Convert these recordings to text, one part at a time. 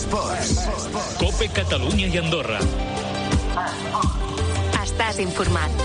COPE Catalunya i Andorra. Estàs informat.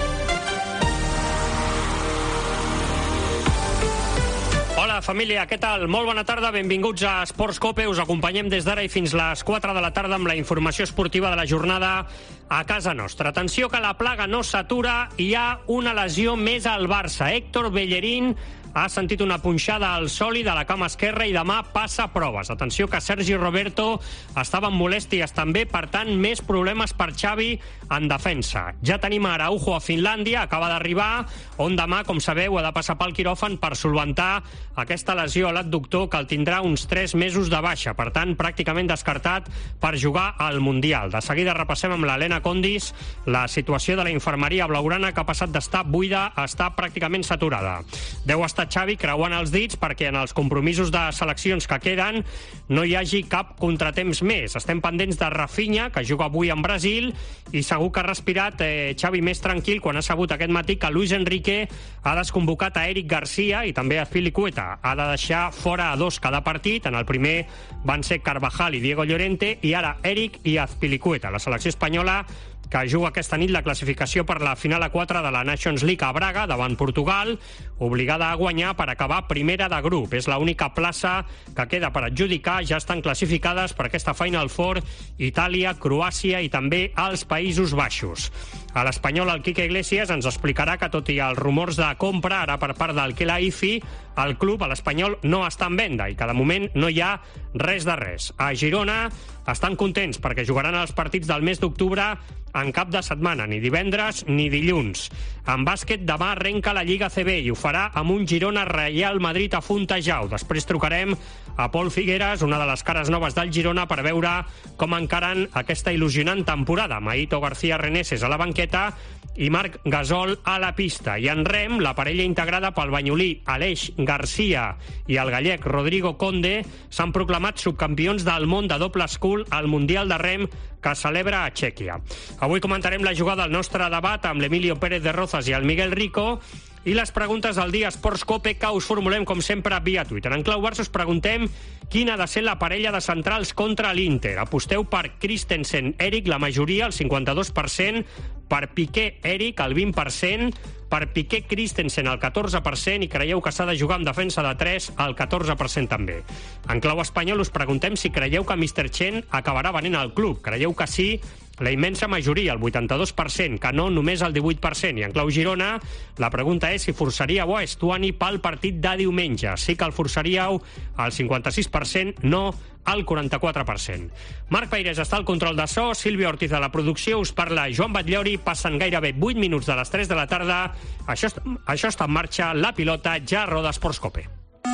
Hola, família, què tal? Molt bona tarda, benvinguts a Esports COPE. Us acompanyem des d'ara i fins les 4 de la tarda amb la informació esportiva de la jornada a casa nostra. Atenció que la plaga no s'atura, hi ha una lesió més al Barça. Héctor Bellerín ha sentit una punxada al sòlid de la cama esquerra i demà passa proves. Atenció que Sergi Roberto estava amb molèsties també, per tant, més problemes per Xavi en defensa. Ja tenim Araujo a Finlàndia, acaba d'arribar, on demà, com sabeu, ha de passar pel quiròfan per solventar aquesta lesió a l'adductor que el tindrà uns 3 mesos de baixa. Per tant, pràcticament descartat per jugar al Mundial. De seguida repassem amb l'Helena Condis la situació de la infermeria blaugrana, que ha passat d'estar buida a estar pràcticament saturada. Deu estar Xavi creuant els dits perquè en els compromisos de seleccions que queden no hi hagi cap contratemps més. Estem pendents de Rafinha, que juga avui en Brasil, i segur que ha respirat Xavi més tranquil quan ha sabut aquest matí que Luis Enrique ha desconvocat a Eric Garcia i també a Azpilicueta. Ha de deixar fora a 2 cada partit. En el primer van ser Carvajal i Diego Llorente, i ara Eric i Azpilicueta. La selecció espanyola que juga aquesta nit la classificació per la final a 4 de la Nations League a Braga, davant Portugal, obligada a guanyar per acabar primera de grup. És l'única plaça que queda per adjudicar. Ja estan classificades per aquesta Final Four Itàlia, Croàcia i també els Països Baixos. A l'Espanyol, el Quique Iglesias ens explicarà que, tot i els rumors de compra ara per part del Khelaifi, el club, a l'Espanyol, no està en venda i que de moment no hi ha res de res. A Girona estan contents perquè jugaran els partits del mes d'octubre en cap de setmana, ni divendres ni dilluns. En bàsquet, demà arrenca la Lliga CB i ho farà amb un Girona-Real Madrid a Fontejau. Després trucarem a Pol Figueras, una de les cares noves del Girona, per veure com encaren aquesta il·lusionant temporada. Maito García Reneses a la banqueta i Marc Gasol a la pista. I en rem, la parella integrada pel banyolí Aleix Garcia i el gallec Rodrigo Conde s'han proclamat subcampions del món de doble school al Mundial de Rem que celebra a Txèquia. Avui comentarem la jugada al nostre debat amb l'Emilio Pérez de Rozas i el Miguel Rico i les preguntes del dia Esports COPE, que us formulem, com sempre, via Twitter. En clau Barça us preguntem quina ha de ser la parella de centrals contra l'Inter. Aposteu per Christensen-Eric, la majoria, el 52%, per Piqué-Eric, el 20%, per Piqué-Christensen, el 14%, i creieu que s'ha de jugar amb defensa de 3, el 14% també. En clau espanyol us preguntem si creieu que Mr. Chen acabarà venent al club. Creieu que sí, la immensa majoria, el 82%, que no, només el 18%. I en clau Girona, la pregunta és si forçaríeu a Estuani pel partit de diumenge. Sí que el forçaríeu, el 56%, no, el 44%. Marc Peirés està al control de so, Sílvia Ortiz de la producció, us parla Joan Batllori, passen gairebé 8 minuts de les 3 de la tarda. Això està en marxa, la pilota ja roda Esports COPE.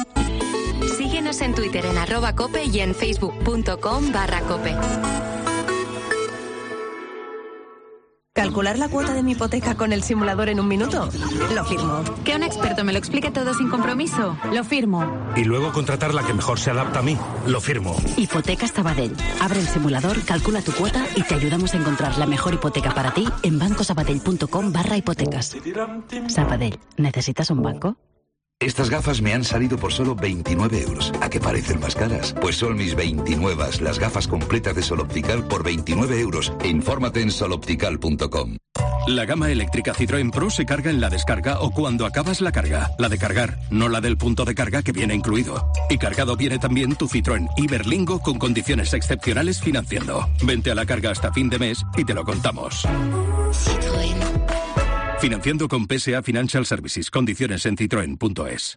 Síguenos en Twitter en @cope y en facebook.com/cope. ¿Calcular la cuota de mi hipoteca con el simulador en un minuto? Lo firmo. Que un experto me lo explique todo sin compromiso. Lo firmo. Y luego contratar la que mejor se adapta a mí. Lo firmo. Hipotecas Sabadell. Abre el simulador, calcula tu cuota y te ayudamos a encontrar la mejor hipoteca para ti en bancosabadell.com/hipotecas. Sabadell, ¿necesitas un banco? Estas gafas me han salido por solo 29 euros. ¿A qué parecen más caras? Pues son mis 29, las gafas completas de Sol Optical por 29 euros. Infórmate en soloptical.com. La gama eléctrica Citroën Pro se carga en la descarga o cuando acabas la carga. La de cargar, no la del punto de carga que viene incluido. Y cargado viene también tu Citroën Iberlingo con condiciones excepcionales financiando. Vente a la carga hasta fin de mes y te lo contamos. Citroën. Financiando con PSA Financial Services. Condiciones en citroen.es.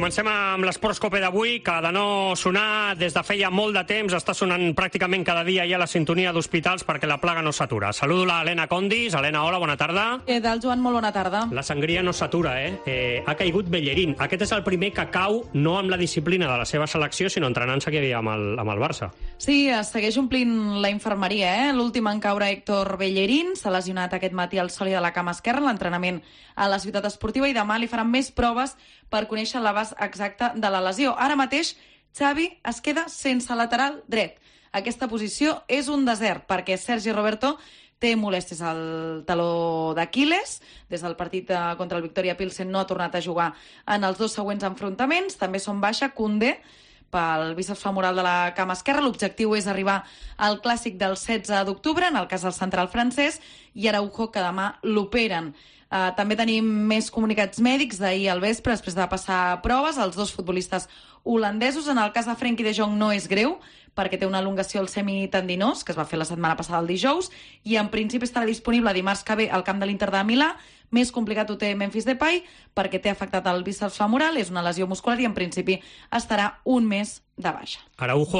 comencem amb l'Esports Cope d'avui, que de no sonar des de feia molt de temps està sonant pràcticament cada dia ja la sintonia d'hospitals perquè la plaga no s'atura. Saludo la Helena Condis. Helena, hola, bona tarda. Què tal, Joan? Molt bona tarda. La sangria no s'atura, ha caigut Bellerín. Aquest és el primer que cau no amb la disciplina de la seva selecció, sinó entrenant-se que hi havia amb el Barça. Sí, es segueix omplint la infermeria, L'últim en caure Héctor Bellerín s'ha lesionat aquest matí al sòlid de la cama esquerra, l'entrenament a la ciutat esportiva, i demà li faran més proves per conèixer l'abast exacte de la lesió. Ara mateix, Xavi es queda sense lateral dret. Aquesta posició és un desert, perquè Sergi Roberto té molèsties al taló d'Aquiles. Des del partit contra el Victoria Pilsen no ha tornat a jugar en els 2 següents enfrontaments. També són baixa Koundé pel bíceps femoral de la cama esquerra. L'objectiu és arribar al clàssic del 16 d'octubre, en el cas del central francès, i Araujo, que demà l'operen. També tenim més comunicats mèdics d'ahir al vespre, després de passar proves. Els 2 futbolistes holandesos, en el cas de Frenkie de Jong no és greu, perquè té una elongació al semitendinós, que es va fer la setmana passada el dijous, i en principi estarà disponible dimarts que ve al camp de l'Inter de Milà. Més complicat ho té Memphis Depay, perquè té afectat el bíceps femoral, és una lesió muscular i en principi estarà un mes de baixa. Araujo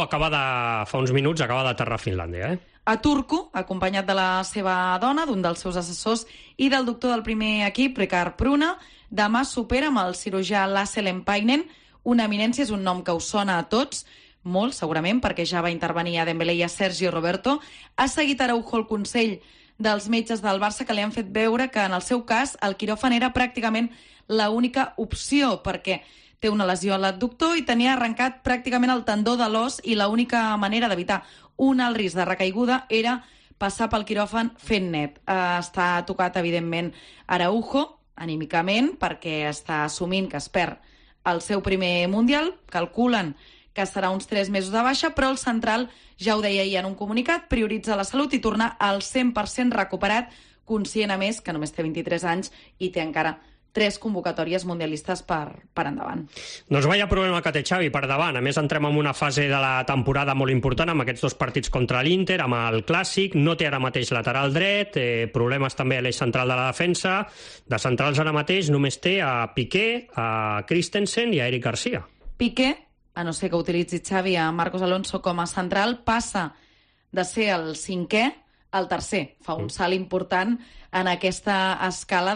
fa uns minuts acaba d'aterrar a Finlàndia, A Turku, acompanyat de la seva dona, d'un dels seus assessors i del doctor del primer equip, Ricard Pruna. Demà s'opera amb el cirurgià Lasse Lempainen. Una eminència, és un nom que us sona a tots, molt segurament, perquè ja va intervenir a Dembélé i a Sergio Roberto. Ha seguit Araujo el consell dels metges del Barça, que li han fet veure que en el seu cas el quiròfan era pràcticament l'única opció, perquè té una lesió a l'adductor i tenia arrencat pràcticament el tendó de l'os, i l'única manera d'evitar un alt risc de recaiguda era passar pel quiròfan fent net. Està tocat, evidentment, Araujo, anímicament, perquè està assumint que es perd el seu primer Mundial. Calculen que serà uns 3 mesos de baixa, però el central, ja ho deia ahir en un comunicat, prioritza la salut i tornar al 100% recuperat, conscient, a més, que només té 23 anys i té encara 3 convocatòries mundialistes per endavant. Doncs vaya problema que té Xavi per davant. A més, entrem en una fase de la temporada molt important amb aquests 2 partits contra l'Inter, amb el Clàssic. No té ara mateix lateral dret, problemes també a l'eix central de la defensa. De centrals ara mateix només té a Piqué, a Christensen i a Eric Garcia. Piqué, a no ser que utilitzi Xavi a Marcos Alonso com a central, passa de ser el 5è al tercer. Fa un salt important en aquesta escala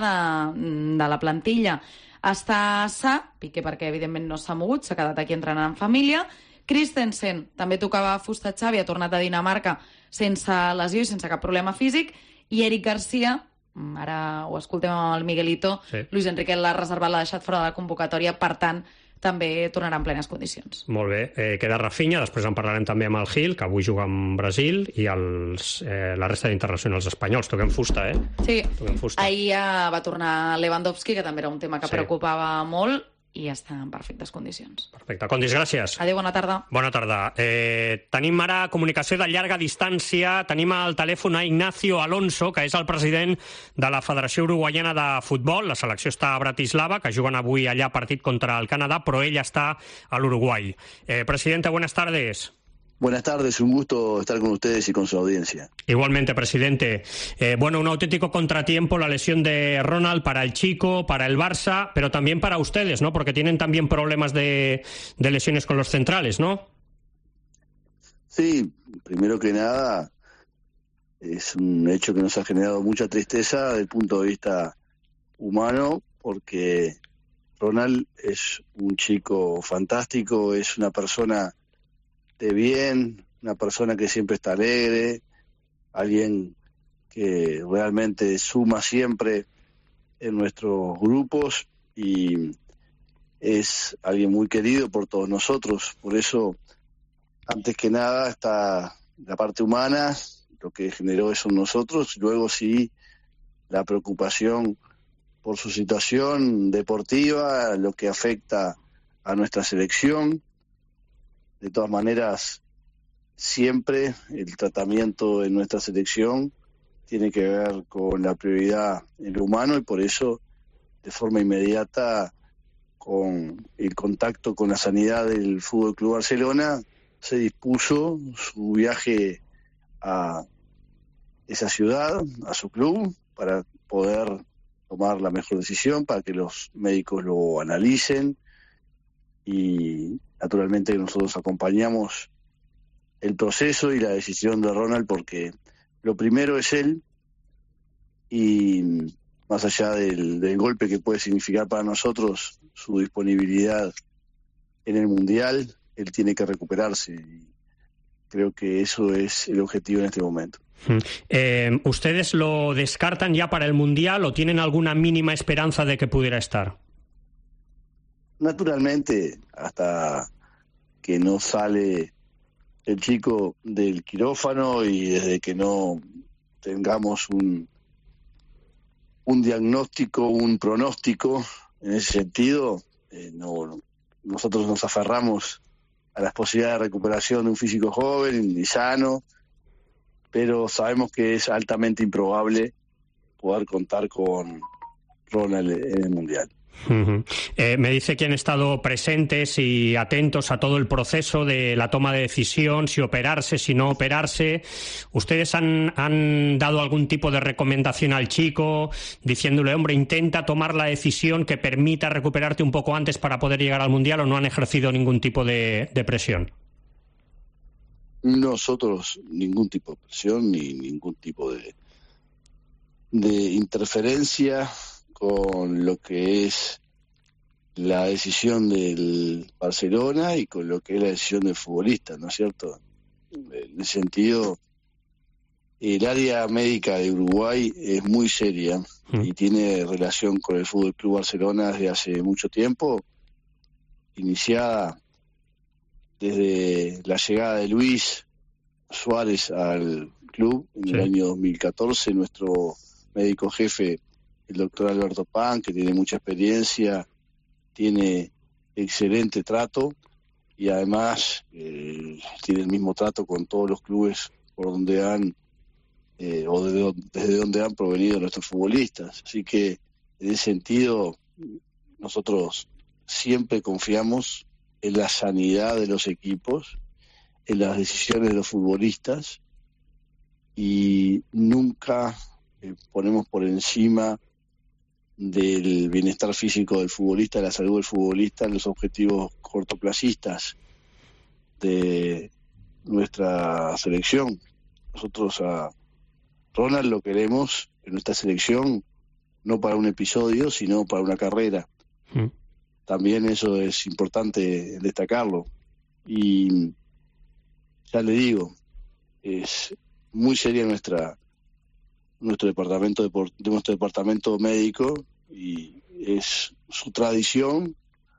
de la plantilla. Està sa, Piqué perquè evidentment no s'ha mogut, s'ha quedat aquí entrenant en família. Christensen també tocava fusta Xavi, ha tornat a Dinamarca sense lesió i sense cap problema físic. I Eric Garcia, ara ho escoltem amb el Miguelito, sí. Luis Enrique l'ha reservat, l'ha deixat fora de la convocatòria, per tant també tornarà en plenes condicions. Molt bé. Queda Rafinha, després en parlarem també amb el Gil, que avui juga amb Brasil, i la resta d'internacionals espanyols. Toquem fusta, Sí. Toquem fusta. Ahir ja va tornar Lewandowski, que també era un tema que preocupava molt, i està en perfectes condicions. Perfecte. Condis, gràcies. Adéu, bona tarda. Bona tarda. Tenim ara comunicació de llarga distància. Tenim al telèfon a Ignacio Alonso, que és el president de la Federació Uruguaiana de Futbol. La selecció està a Bratislava, que juguen avui allà partit contra el Canadà, però ell està a l'Uruguai. Presidente, buenas tardes. Buenas tardes, un gusto estar con ustedes y con su audiencia. Igualmente, presidente. Un auténtico contratiempo la lesión de Ronald para el Chico, para el Barça, pero también para ustedes, ¿no? Porque tienen también problemas de lesiones con los centrales, ¿no? Sí, primero que nada, es un hecho que nos ha generado mucha tristeza desde el punto de vista humano, porque Ronald es un chico fantástico, es una persona de bien, una persona que siempre está alegre, alguien que realmente suma siempre en nuestros grupos y es alguien muy querido por todos nosotros. Por eso, antes que nada, está la parte humana, lo que generó eso en nosotros, luego sí la preocupación por su situación deportiva, lo que afecta a nuestra selección. De todas maneras, siempre el tratamiento en nuestra selección tiene que ver con la prioridad en lo humano y por eso, de forma inmediata, con el contacto con la sanidad del Fútbol Club Barcelona, se dispuso su viaje a esa ciudad, a su club, para poder tomar la mejor decisión, para que los médicos lo analicen y naturalmente nosotros acompañamos el proceso y la decisión de Ronald, porque lo primero es él, y más allá del golpe que puede significar para nosotros su disponibilidad en el Mundial, él tiene que recuperarse, y creo que eso es el objetivo en este momento. ¿Ustedes lo descartan ya para el Mundial o tienen alguna mínima esperanza de que pudiera estar? Naturalmente, hasta que no sale el chico del quirófano y desde que no tengamos un diagnóstico, un pronóstico en ese sentido, nosotros nos aferramos a las posibilidades de recuperación de un físico joven y sano, pero sabemos que es altamente improbable poder contar con Ronald en el Mundial. Me dice que han estado presentes y atentos a todo el proceso de la toma de decisión, si operarse, si no operarse. ¿Ustedes han dado algún tipo de recomendación al chico diciéndole, hombre, intenta tomar la decisión que permita recuperarte un poco antes para poder llegar al Mundial, o no han ejercido ningún tipo de presión? Nosotros ningún tipo de presión ni ningún tipo de interferencia con lo que es la decisión del Barcelona y con lo que es la decisión del futbolista, ¿no es cierto? En ese sentido, el área médica de Uruguay es muy seria y tiene relación con el Fútbol Club Barcelona desde hace mucho tiempo, iniciada desde la llegada de Luis Suárez al club en el año 2014, nuestro médico jefe, el doctor Alberto Pan, que tiene mucha experiencia, tiene excelente trato y además tiene el mismo trato con todos los clubes por donde han desde donde han provenido nuestros futbolistas. Así que en ese sentido nosotros siempre confiamos en la sanidad de los equipos, en las decisiones de los futbolistas, y nunca ponemos por encima del bienestar físico del futbolista, de la salud del futbolista, los objetivos cortoplacistas de nuestra selección. Nosotros a Ronald lo queremos en nuestra selección no para un episodio, sino para una carrera. También eso es importante destacarlo. Y ya le digo, es muy seria nuestro departamento médico, y es su tradición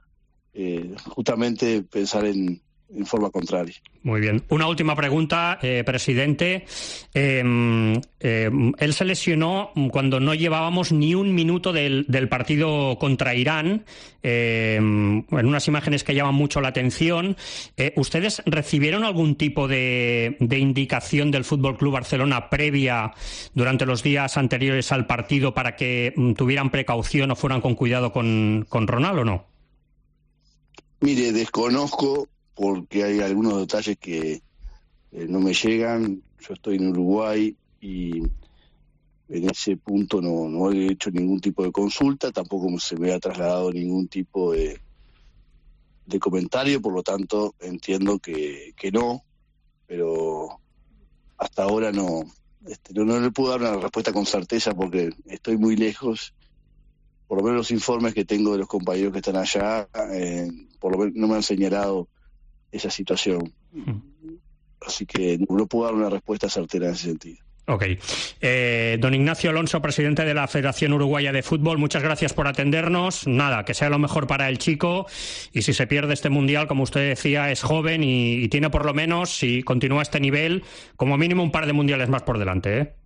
justamente pensar en forma contraria. Muy bien. Una última pregunta, presidente. Él se lesionó cuando no llevábamos ni un minuto del partido contra Irán, en unas imágenes que llaman mucho la atención. ¿Ustedes recibieron algún tipo de indicación del Fútbol Club Barcelona previa durante los días anteriores al partido para que tuvieran precaución o fueran con cuidado con Ronald o no? Mire, desconozco, porque hay algunos detalles que no me llegan. Yo estoy en Uruguay y en ese punto no he hecho ningún tipo de consulta, tampoco se me ha trasladado ningún tipo de comentario, por lo tanto entiendo que no, pero hasta ahora no le puedo dar una respuesta con certeza porque estoy muy lejos. Por lo menos los informes que tengo de los compañeros que están allá, por lo menos no me han señalado esa situación. Así que no puedo dar una respuesta certera en ese sentido. Ok. Don Ignacio Alonso, presidente de la Federación Uruguaya de Fútbol, muchas gracias por atendernos. Nada, que sea lo mejor para el chico, y si se pierde este Mundial, como usted decía, es joven y tiene por lo menos, si continúa este nivel, como mínimo un par de mundiales más por delante, ¿eh?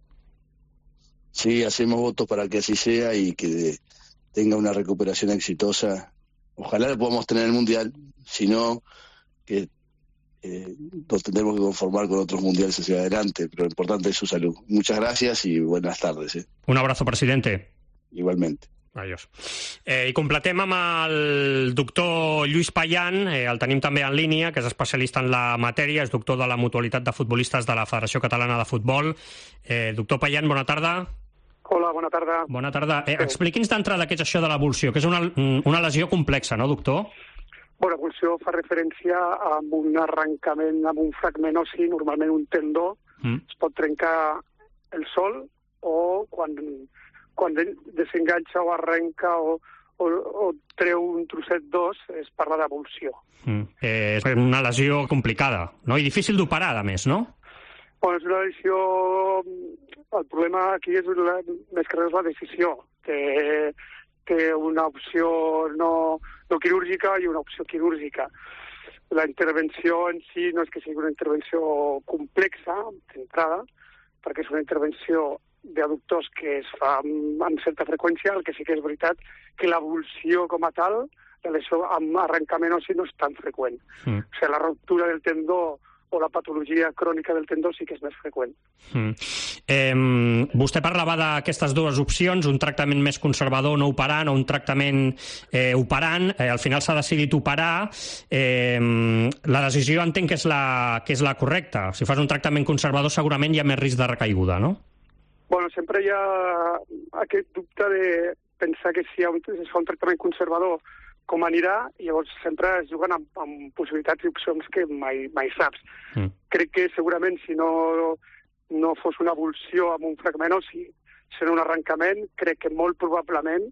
Sí, hacemos votos para que así sea y que tenga una recuperación exitosa. Ojalá lo podamos tener en el Mundial, si no, que nos tendremos que conformar con otros mundiales hacia adelante, pero lo importante es su salud. Muchas gracias y buenas tardes. Un abrazo, presidente. Igualmente. Adiós. I completem amb el doctor Lluís Payán, el tenim també en línia, que és especialista en la matèria, és doctor de la Mutualitat de Futbolistes de la Federació Catalana de Futbol. Doctor Payán, bona tarda. Hola, bona tarda. Bona tarda. Expliqui'ns d'entrada què és això de l'avulsió, que és una lesió complexa, no, doctor? Bueno, avulsió fa referència a un arrencament, a un fragment ossi, normalment un tendó. Es pot trencar el sol o quan desenganxa o arrenca o treu un trosset d'os, es parla d'avulsió. És una lesió complicada, no? I difícil d'operar, a més, no? Bueno, és una lesió... El problema aquí és més que res la decisió. Té una opció no quirúrgica i una opció quirúrgica. La intervenció en si no és que sigui una intervenció complexa, centrada, perquè és una intervenció d'adductors que es fa amb certa freqüència. El que sí que és veritat que l'avulsió com a tal, la lesió amb arrencament ossi no és tan freqüent. O sigui, la ruptura del tendó o la patologia crònica del tendó sí que és més freqüent. Vostè parlava d'aquestes dues opcions, un tractament més conservador no operant o un tractament operant. Al final s'ha decidit operar. La decisió entenc que és la correcta. Si fas un tractament conservador segurament hi ha més risc de recaiguda, no? Bueno, sempre hi ha aquest dubte de pensar que si es fa un tractament conservador com anirà, i llavors sempre es juguen amb possibilitats i opcions que mai saps. Crec que segurament si no fos una avulsió amb un fragment ossi, sent un arrencament, crec que molt probablement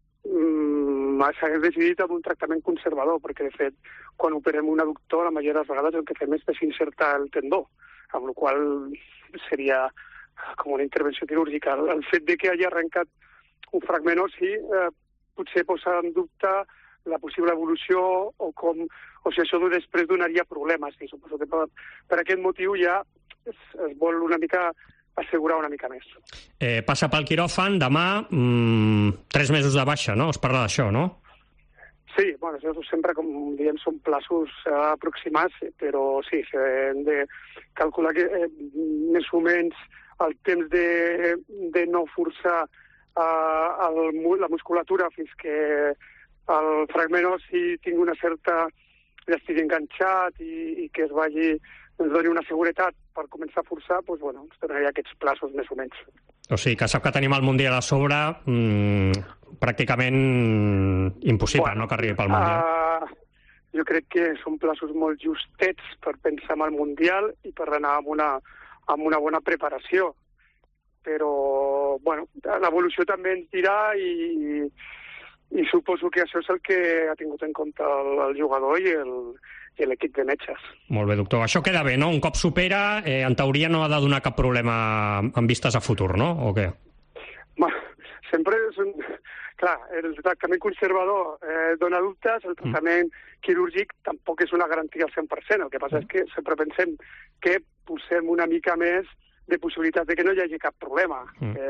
s'hagués decidit amb un tractament conservador, perquè de fet, quan operem un adductor, la majoria de les vegades el que fem és desinsertar el tendó, amb la qual seria com una intervenció quirúrgica. El fet de que hagi arrencat un fragment ossi potser posa en dubte la possible evolució o si això després donaria problemes. I suposo que per aquest motiu ja es vol una mica assegurar una mica més. Passa pel quiròfan, demà 3 mesos de baixa, no? Es parla d'això, no? Sí, bueno, això sempre, com diem, són plaços aproximats, però sí, hem de calcular que més o menys el temps de no forçar la musculatura fins que el fragment ossi tingui una certa... ja estigui enganxat i que ens doni una seguretat per començar a forçar, doncs, bueno, ens donaria aquests plaços més o menys. O sigui, que sap que tenim el Mundial a sobre, pràcticament impossible, no, que arribi pel Mundial. Jo crec que són plaços molt justets per pensar en el Mundial i per anar amb una bona preparació. Però, bueno, l'evolució també ens dirà i suposo que això és el que ha tingut en compte el jugador i l'equip de metges. Molt bé, doctor. Això queda bé, no? Un cop supera, en teoria no ha de donar cap problema en vistes a futur, no? O què? Sempre és un... Clar, el tractament conservador dona dubtes, el tractament quirúrgic tampoc és una garantia al 100%. El que passa és que sempre pensem que posem una mica més de possibilitats de que no hi hagi cap problema.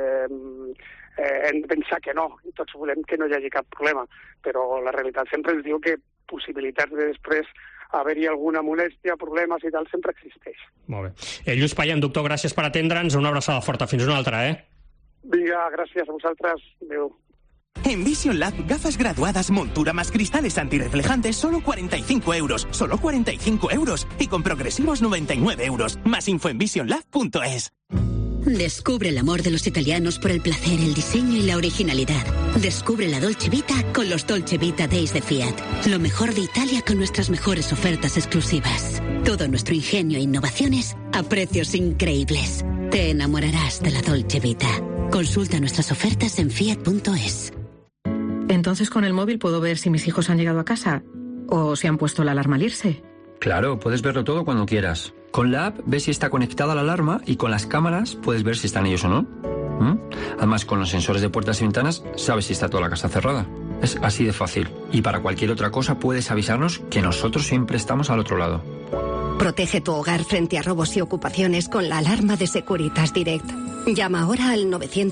Hem de pensar que no, i tots volem que no hi hagi cap problema, però la realitat sempre ens diu que possibilitats de després haver-hi alguna molèstia, problemes i tal, sempre existeix. Molt bé. Lluís Payán, doctor, gràcies per atendre'ns. Una abraçada forta. Fins una altra, Vinga, gràcies a vosaltres. Adéu. En Vision Lab, gafas graduadas, montura más cristales antirreflejantes, solo 45 euros. Solo 45 euros. Y con progresivos 99 euros. Más info en visionlab.es. Descubre el amor de los italianos por el placer, el diseño y la originalidad. Descubre la Dolce Vita con los Dolce Vita Days de Fiat. Lo mejor de Italia con nuestras mejores ofertas exclusivas. Todo nuestro ingenio e innovaciones a precios increíbles. Te enamorarás de la Dolce Vita. Consulta nuestras ofertas en fiat.es. Entonces con el móvil puedo ver si mis hijos han llegado a casa o si han puesto la alarma al irse. Claro, puedes verlo todo cuando quieras. Con la app ves si está conectada la alarma y con las cámaras puedes ver si están ellos o no. Además, con los sensores de puertas y ventanas sabes si está toda la casa cerrada. Es así de fácil. Y para cualquier otra cosa puedes avisarnos que nosotros siempre estamos al otro lado. Protege tu hogar frente a robos y ocupaciones con la alarma de Securitas Direct. Llama ahora al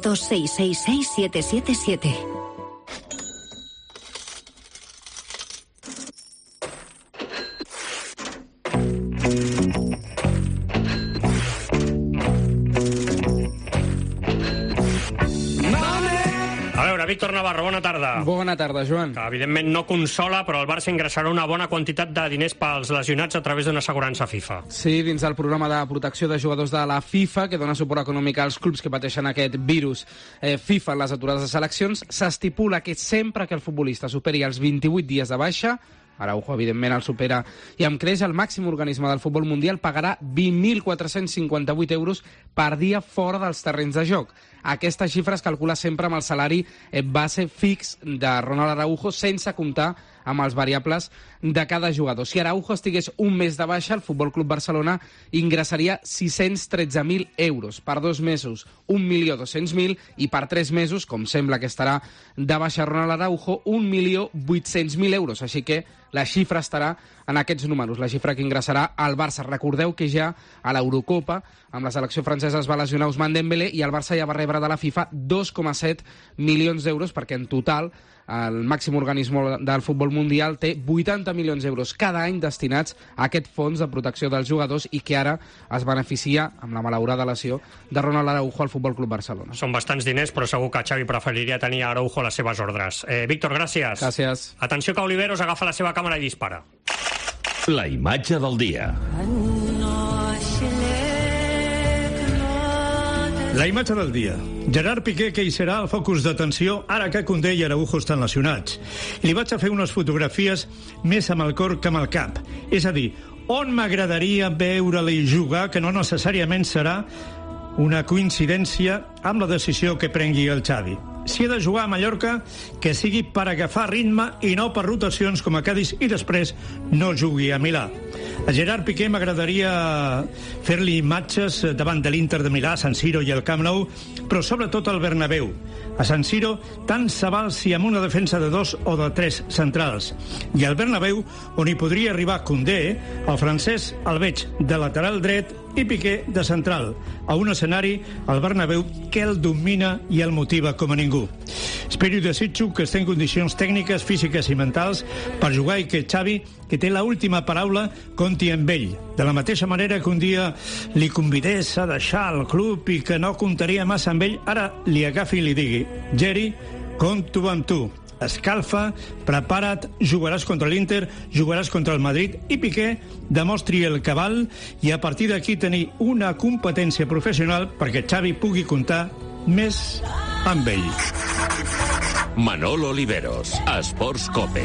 900-666-777. Víctor Navarro, bona tarda. Bona tarda, Joan. Que, evidentment, no consola, però el Barça ingressarà una bona quantitat de diners pels lesionats a través d'una assegurança FIFA. Sí, dins del programa de protecció de jugadors de la FIFA, que dona suport econòmic als clubs que pateixen aquest virus FIFA en les aturades de seleccions, s'estipula que sempre que el futbolista superi els 28 dies de baixa, Araujo, evidentment, el supera i amb creix. El màxim organisme del futbol mundial pagarà 20.458 euros per dia fora dels terrenys de joc. Aquesta xifra es calcula sempre amb el salari base fix de Ronald Araujo, sense comptar amb els variables de cada jugador. Si Araujo estigués un mes de baixa, el Futbol Club Barcelona ingressaria 613.000 euros. Per 2 mesos, 1.200.000, i per 3 mesos, com sembla que estarà de baixa Ronald Araujo, 1.800.000 euros. Així que la xifra estarà en aquests números, la xifra que ingressarà al Barça. Recordeu que ja a l'Eurocopa, amb la selecció francesa, es va lesionar Ousmane Dembélé i el Barça ja va rebre de la FIFA 2,7 milions d'euros, perquè en total el màxim organisme del futbol mundial té 80 milions d'euros cada any destinats a aquest fons de protecció dels jugadors i que ara es beneficia amb la malaurada lesió de Ronald Araujo al Futbol Club Barcelona. Són bastants diners, però segur que Xavi preferiria tenir Araujo a les seves ordres. Víctor, gràcies. Gràcies. Atenció que Oliveros agafa la seva càmera i dispara. La imatge del dia. La imatge del dia. Gerard Piqué, que hi serà el focus d'atenció ara que Koundé i Araujo estan lesionats. I li vaig a fer unes fotografies més amb el cor que amb el cap. És a dir, on m'agradaria veure-li jugar, que no necessàriament serà una coincidència amb la decisió que prengui el Xavi. Si ha de jugar a Mallorca, que sigui per agafar ritme i no per rotacions com a Cádiz i després no jugui a Milà. A Gerard Piqué m'agradaria fer-li imatges davant de l'Inter de Milà, San Siro i el Camp Nou, però sobretot al Bernabéu. A San Siro, tant se val si amb una defensa de 2 o de 3 centrals. I al Bernabéu, on hi podria arribar Koundé, el francès el veig de lateral dret i Piqué de central, a un escenari, al Bernabéu, que el domina i el motiva com a ningú. Espero i desitjo que esté en condicions tècniques, físiques i mentals per jugar i que Xavi, que té l'última paraula, compti amb ell. De la mateixa manera que un dia li convidés a deixar el club i que no comptaria massa amb ell, ara li agafi i li digui: Geri, compto amb tu. Escalfa, prepara't, jugaràs contra l'Inter, jugaràs contra el Madrid, i Piqué demostri el cabal i a partir d'aquí tenir una competència professional perquè Xavi pugui comptar més amb ell. Manolo Oliveros, Esports Cope.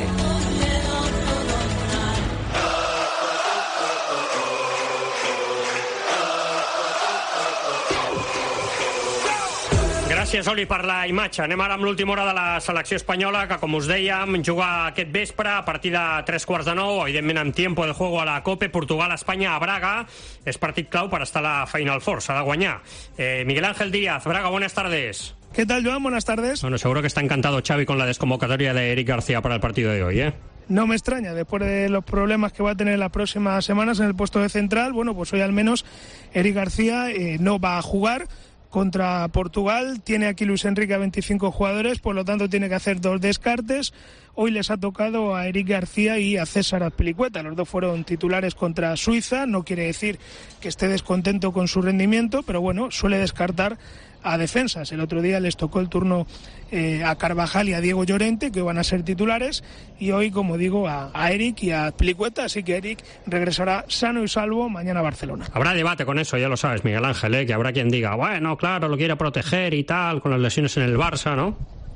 Gràcies, Oli, per la imatge. Anem ara amb l'última hora de la selecció espanyola, que, com us dèiem, juga aquest vespre a partir de 3:45, evidentment amb tiempo de juego a la COPE. Portugal-Espanya a Braga. És partit clau per estar a la Final Four, s'ha de guanyar. Miguel Ángel Díaz, Braga, buenas tardes. ¿Qué tal, Joan? Buenas tardes. Bueno, seguro que está encantado Xavi con la desconvocatoria de Eric García para el partido de hoy, ¿eh? No me extraña, después de los problemas que va a tener las próximas semanas en el puesto de central, bueno, pues hoy al menos Eric García no va a jugar contra Portugal. Tiene aquí Luis Enrique a 25 jugadores, por lo tanto tiene que hacer 2 descartes. Hoy les ha tocado a Eric García y a César Azpilicueta. Los dos fueron titulares contra Suiza. No quiere decir que esté descontento con su rendimiento, pero bueno, suele descartar a defensas. El otro día les tocó el turno a Carvajal y a Diego Llorente, que van a ser titulares, y hoy, como digo, a Eric y a Azpilicueta, así que Eric regresará sano y salvo mañana a Barcelona. Habrá debate con eso, ya lo sabes, Miguel Ángel, que habrá quien diga, bueno, claro, lo quiere proteger y tal, con las lesiones en el Barça, ¿no?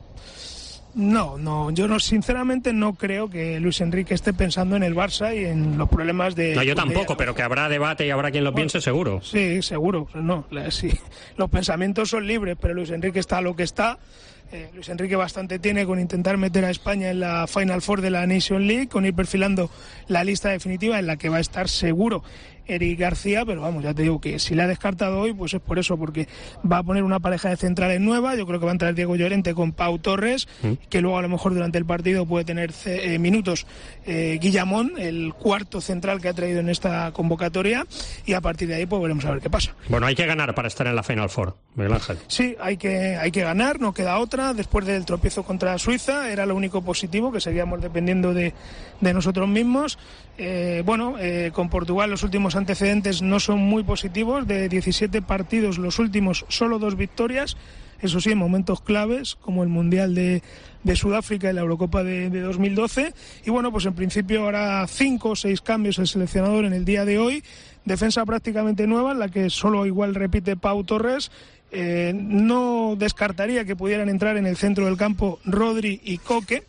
No, yo sinceramente no creo que Luis Enrique esté pensando en el Barça y en los problemas de... No, yo tampoco, pero que habrá debate y habrá quien lo piense, seguro. Sí, seguro. No, sí. Los pensamientos son libres, pero Luis Enrique está a lo que está. Luis Enrique bastante tiene con intentar meter a España en la Final Four de la Nation League, con ir perfilando la lista definitiva en la que va a estar seguro Eric García, pero vamos, ya te digo que si la ha descartado hoy, pues es por eso, porque va a poner una pareja de centrales nueva. Yo creo que va a entrar Diego Llorente con Pau Torres, que luego a lo mejor durante el partido puede tener minutos Guillamón, el cuarto central que ha traído en esta convocatoria, y a partir de ahí pues veremos a ver qué pasa. Bueno, hay que ganar para estar en la Final Four, Miguel Ángel. Sí, hay que ganar, no queda otra. Después del tropiezo contra Suiza era lo único positivo, que seguíamos dependiendo de nosotros mismos. Con Portugal los últimos antecedentes no son muy positivos. De 17 partidos, los últimos solo 2 victorias, eso sí, en momentos claves como el Mundial de Sudáfrica y la Eurocopa de 2012. Y bueno, pues en principio habrá 5 o 6 cambios el seleccionador en el día de hoy. Defensa prácticamente nueva, en la que solo igual repite Pau Torres. No descartaría que pudieran entrar en el centro del campo Rodri y Coque.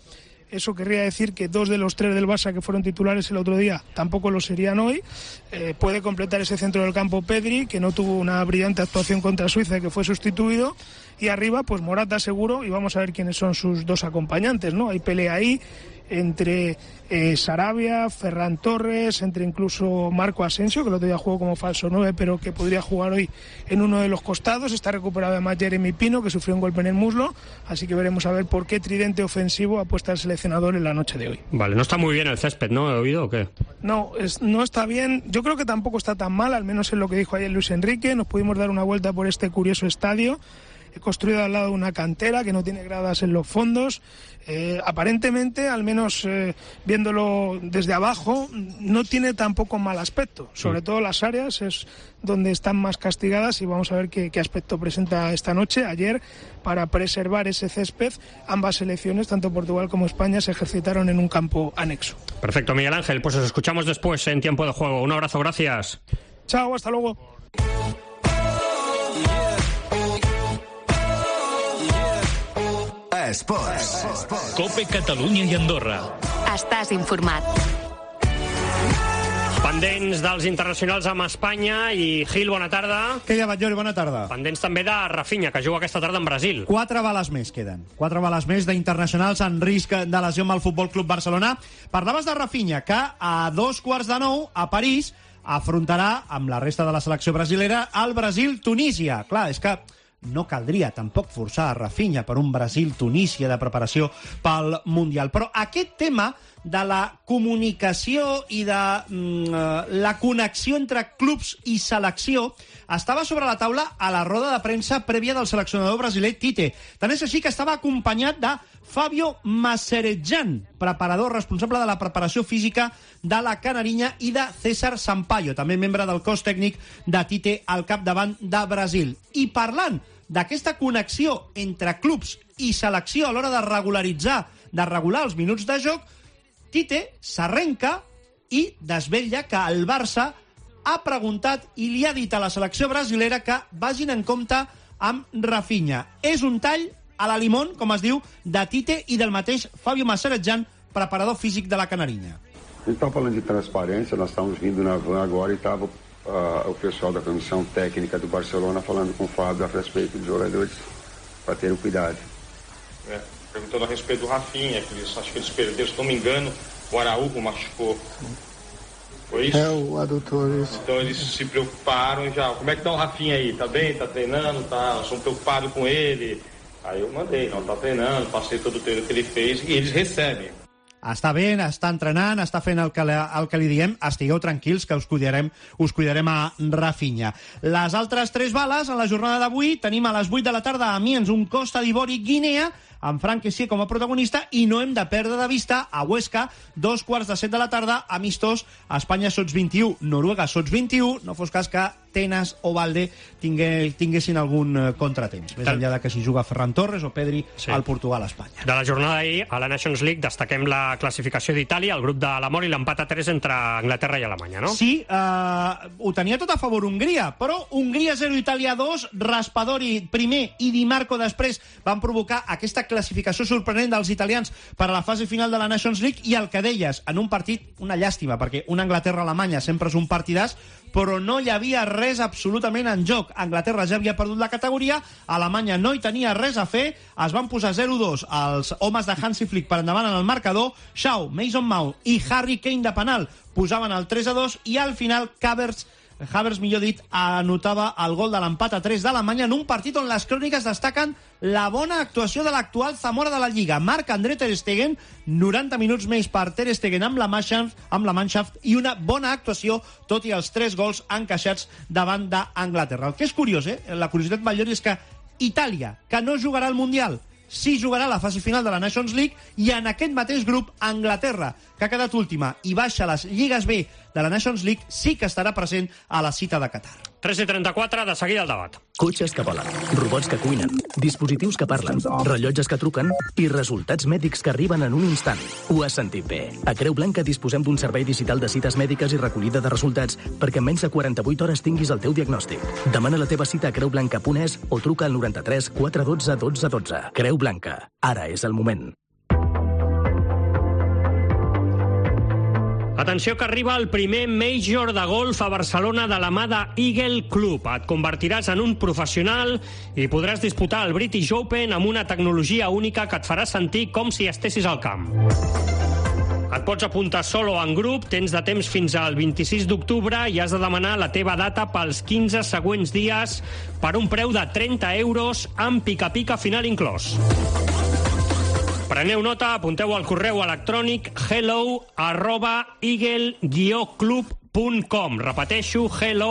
Eso querría decir que 2 de los 3 del Barça que fueron titulares el otro día tampoco lo serían hoy. Puede completar ese centro del campo Pedri, que no tuvo una brillante actuación contra Suiza, que fue sustituido. Y arriba, pues Morata seguro, y vamos a ver quiénes son sus 2 acompañantes, ¿no? Hay pelea ahí entre Sarabia, Ferran Torres, entre incluso Marco Asensio, que el otro día jugó como falso 9, pero que podría jugar hoy en uno de los costados. Está recuperado además Jeremy Pino, que sufrió un golpe en el muslo, así que veremos a ver por qué tridente ofensivo apuesta el seleccionador en la noche de hoy. Vale, no está muy bien el césped, ¿no? ¿He oído o qué? No, no está bien. Yo creo que tampoco está tan mal, al menos en lo que dijo ayer Luis Enrique. Nos pudimos dar una vuelta por este curioso estadio, construido al lado de una cantera que no tiene gradas en los fondos. Aparentemente, al menos viéndolo desde abajo, no tiene tampoco mal aspecto. Sobre todo las áreas es donde están más castigadas, y vamos a ver qué aspecto presenta esta noche. Ayer, para preservar ese césped, ambas selecciones, tanto Portugal como España, se ejercitaron en un campo anexo. Perfecto, Miguel Ángel, pues os escuchamos después en Tiempo de Juego. Un abrazo, gracias. Chao, hasta luego. Esports. Cope Catalunya i Andorra. Estàs informat. Pendents dels internacionals amb Espanya i Gil, bona tarda. Què hi ha, Batllori? Bona tarda. Pendents també de Rafinha, que juga aquesta tarda en Brasil. 4 bales més queden. 4 bales més d'internacionals en risc de lesió amb el Futbol Club Barcelona. Parlaves de Rafinha, que a 2:15 a París afrontarà amb la resta de la selecció brasilera el Brasil-Tunísia. Clar, és que no caldria tampoc forçar a Rafinha per un Brasil-Tunísia de preparació pel Mundial. Però aquest tema de la comunicació i de la connexió entre clubs i selecció estava sobre la taula a la roda de premsa prèvia del seleccionador brasiler Tite. Tant és així que estava acompanyat de Fabio Macerejan, preparador responsable de la preparació física de la Canarinya, i de César Sampaio, també membre del cos tècnic de Tite al capdavant de Brasil. I parlant d'aquesta connexió entre clubs i selecció a l'hora de regular els minuts de joc, Tite s'arrenca i desvetlla que el Barça ha preguntat i li ha dit a la selecció brasilera que vagin en compte amb Rafinha. És un tall a la limón, com es diu, de Tite i del mateix Fabio Macerejan, preparador físic de la Canarinya. A gente está falando de transparência, nós estamos vindo na van agora e estava o pessoal da comissão técnica do Barcelona falando com o Fábio a respeito dos jogadores para terem cuidado. Perguntando a respeito do Rafinha, que acho que eles perderam, se não me engano, o Araújo machucou. Foi isso? O adutor, isso. Então eles se preocuparam já. Como é que tá o Rafinha aí? Tá bem? Tá treinando? Tá? Nós estamos preocupados com ele. Aí eu mandei, não, tá treinando, passei todo o treino que ele fez e eles recebem. Està bé, està entrenant, està fent el que li diem. Estigueu tranquils, que us cuidarem a Rafinha. Les altres 3 bales en la jornada d'avui tenim a les 8 de la tarda a Amiens, un Costa d'Ivori Guinea, amb Frank Kessié com a protagonista, i no hem de perdre de vista a Huesca, 2:15 de la tarda, amistós, Espanya sots 21, Noruega sots 21, no fos cas que Tenas o Valde tinguessin algun contratemps, més enllà de que si juga Ferran Torres o Pedri al Portugal-Espanya. De la jornada d'ahir, a la Nations League, destaquem la classificació d'Itàlia, el grup de l'amor i l'empat a 3 entre Anglaterra i Alemanya, no? Sí, ho tenia tot a favor Hongria, però Hongria 0, Itàlia 2, Raspadori primer i Di Marco després van provocar aquesta classificació sorprenent dels italians per a la fase final de la Nations League, i el que deies, en un partit, una llàstima, perquè una Anglaterra-Alemanya sempre és un partidàs, però no hi havia res absolutament en joc. Anglaterra ja havia perdut la categoria, Alemanya no hi tenia res a fer, es van posar 0-2 els homes de Hansi Flick per endavant en el marcador, Shaw, Mason Mount i Harry Kane de penal posaven el 3-2, i al final Havertz, millor dit, anotava el gol de l'empat a 3 d'Alemanya en un partit on les cròniques destaquen la bona actuació de l'actual Zamora de la Lliga. Marc-André Ter Stegen, 90 minuts més per Ter Stegen amb la Mannschaft, i una bona actuació, tot i els 3 gols encaixats davant d'Anglaterra. El que és curiós, la curiositat major, és que Itàlia, que no jugarà al Mundial, sí jugarà la fase final de la Nations League, i en aquest mateix grup Anglaterra, que ha quedat última i baixa a les lligues B de la Nations League, sí que estarà present a la cita de Qatar. 3:34, de seguida el debat. Cotxes que volen, robots que cuinen, dispositius que parlen, rellotges que truquen i resultats mèdics que arriben en un instant. Ho has sentit bé. A Creu Blanca disposem d'un servei digital de cites mèdiques i recollida de resultats perquè en menys de 48 hores tinguis el teu diagnòstic. Demana la teva cita a creublanca.es o truca al 93 412 12 12. Creu Blanca. Ara és el moment. Atenció que arriba el primer Major de golf a Barcelona de la mà de Eagle Club. Et convertiràs en un professional i podràs disputar el British Open amb una tecnologia única que et farà sentir com si estessis al camp. Et pots apuntar solo o en grup, tens de temps fins al 26 d'octubre i has de demanar la teva data pels 15 següents dies per un preu de 30 euros amb pica-pica final inclòs. Preneu nota, apunteu al correu electrònic hello@eagle-club.com. Repeteixo,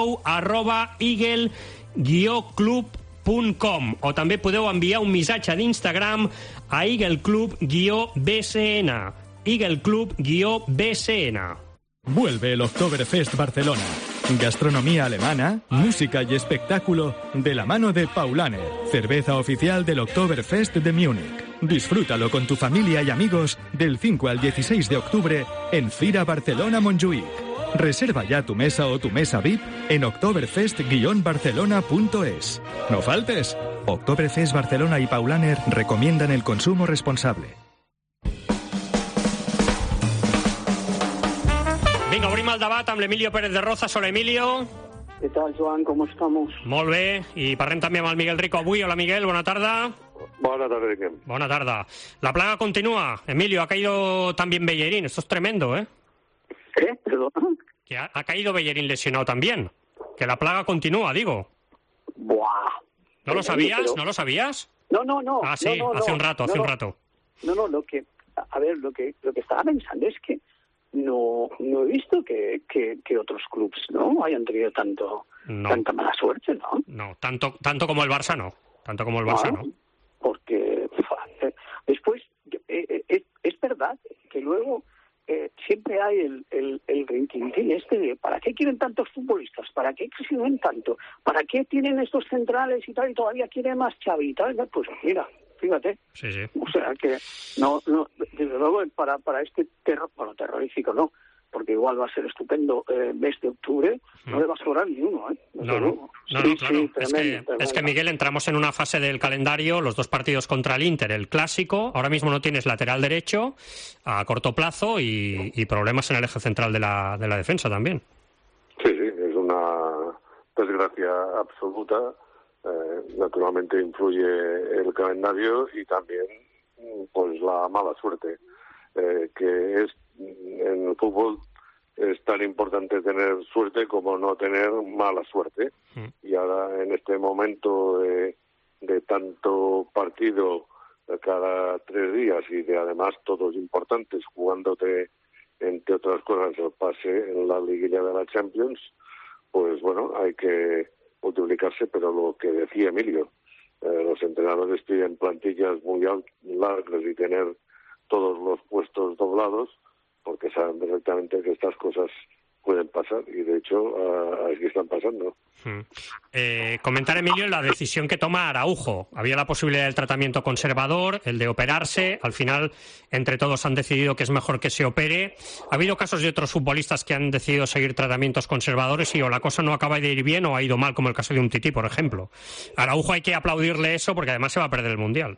hello@eagle-club.com. O també podeu enviar un missatge d'Instagram a eagleclub-bcn. eagleclub-bcn. Vuelve el Oktoberfest Barcelona. Gastronomía alemana, música y espectáculo de la mano de Paulaner, cerveza oficial del Oktoberfest de Múnich. Disfrútalo con tu familia y amigos del 5 al 16 de octubre en Fira Barcelona Montjuïc. Reserva ya tu mesa o tu mesa VIP en oktoberfest-barcelona.es. No faltes. Oktoberfest Barcelona y Paulaner recomiendan el consumo responsable. Vinga, obrim el debat amb l'Emilio Pérez de Rozas. Hola, Emilio. ¿Qué tal, Joan? ¿Cómo estamos? Molt bé, i parlem també amb el Miguel Rico avui. Hola, Miguel, bona tarda. Buenas tardes, Miguel. Buena tarde. La plaga continúa. Emilio, ha caído también Bellerín. Esto es tremendo, ¿eh? ¿Qué? ¿Perdón? Que ha caído Bellerín lesionado también. Que la plaga continúa, digo. Buah. ¿No lo sabías? Pero... ¿No lo sabías? No. Ah, sí, no, hace un rato. No, lo que estaba pensando es que no he visto que otros clubs no hayan tenido tanta mala suerte, ¿no? No, tanto como el Barça no. Tanto como el Barça no. Porque después es verdad que luego siempre hay el rintintín este de ¿para qué quieren tantos futbolistas? ¿Para qué exigen tanto? ¿Para qué tienen estos centrales y tal y todavía quieren más Xavi y tal? Pues mira, fíjate. Sí. O sea que no desde luego para este terrorífico no, porque igual va a ser estupendo mes de octubre, no le va a sobrar ni uno, ¿eh? No, claro. Sí, tremendo. Es que, Miguel, entramos en una fase del calendario, los dos partidos contra el Inter, el clásico, ahora mismo no tienes lateral derecho a corto plazo y problemas en el eje central de la defensa también. Sí, es una desgracia absoluta. Naturalmente influye el calendario y también pues la mala suerte, que es en el fútbol es tan importante tener suerte como no tener mala suerte. Y ahora en este momento de tanto partido cada 3 días y de además todos importantes, jugándote entre otras cosas el pase en la liguilla de la Champions, pues bueno, hay que multiplicarse, pero lo que decía Emilio, los entrenadores piden plantillas muy largas y tener todos los puestos doblados, porque saben perfectamente que estas cosas pueden pasar, y de hecho aquí están pasando. Comentar, Emilio, la decisión que toma Araujo. Había la posibilidad del tratamiento conservador, el de operarse. Al final, entre todos han decidido que es mejor que se opere. Ha habido casos de otros futbolistas que han decidido seguir tratamientos conservadores y o la cosa no acaba de ir bien o ha ido mal, como el caso de Umtiti, por ejemplo. A Araujo hay que aplaudirle eso porque además se va a perder el Mundial.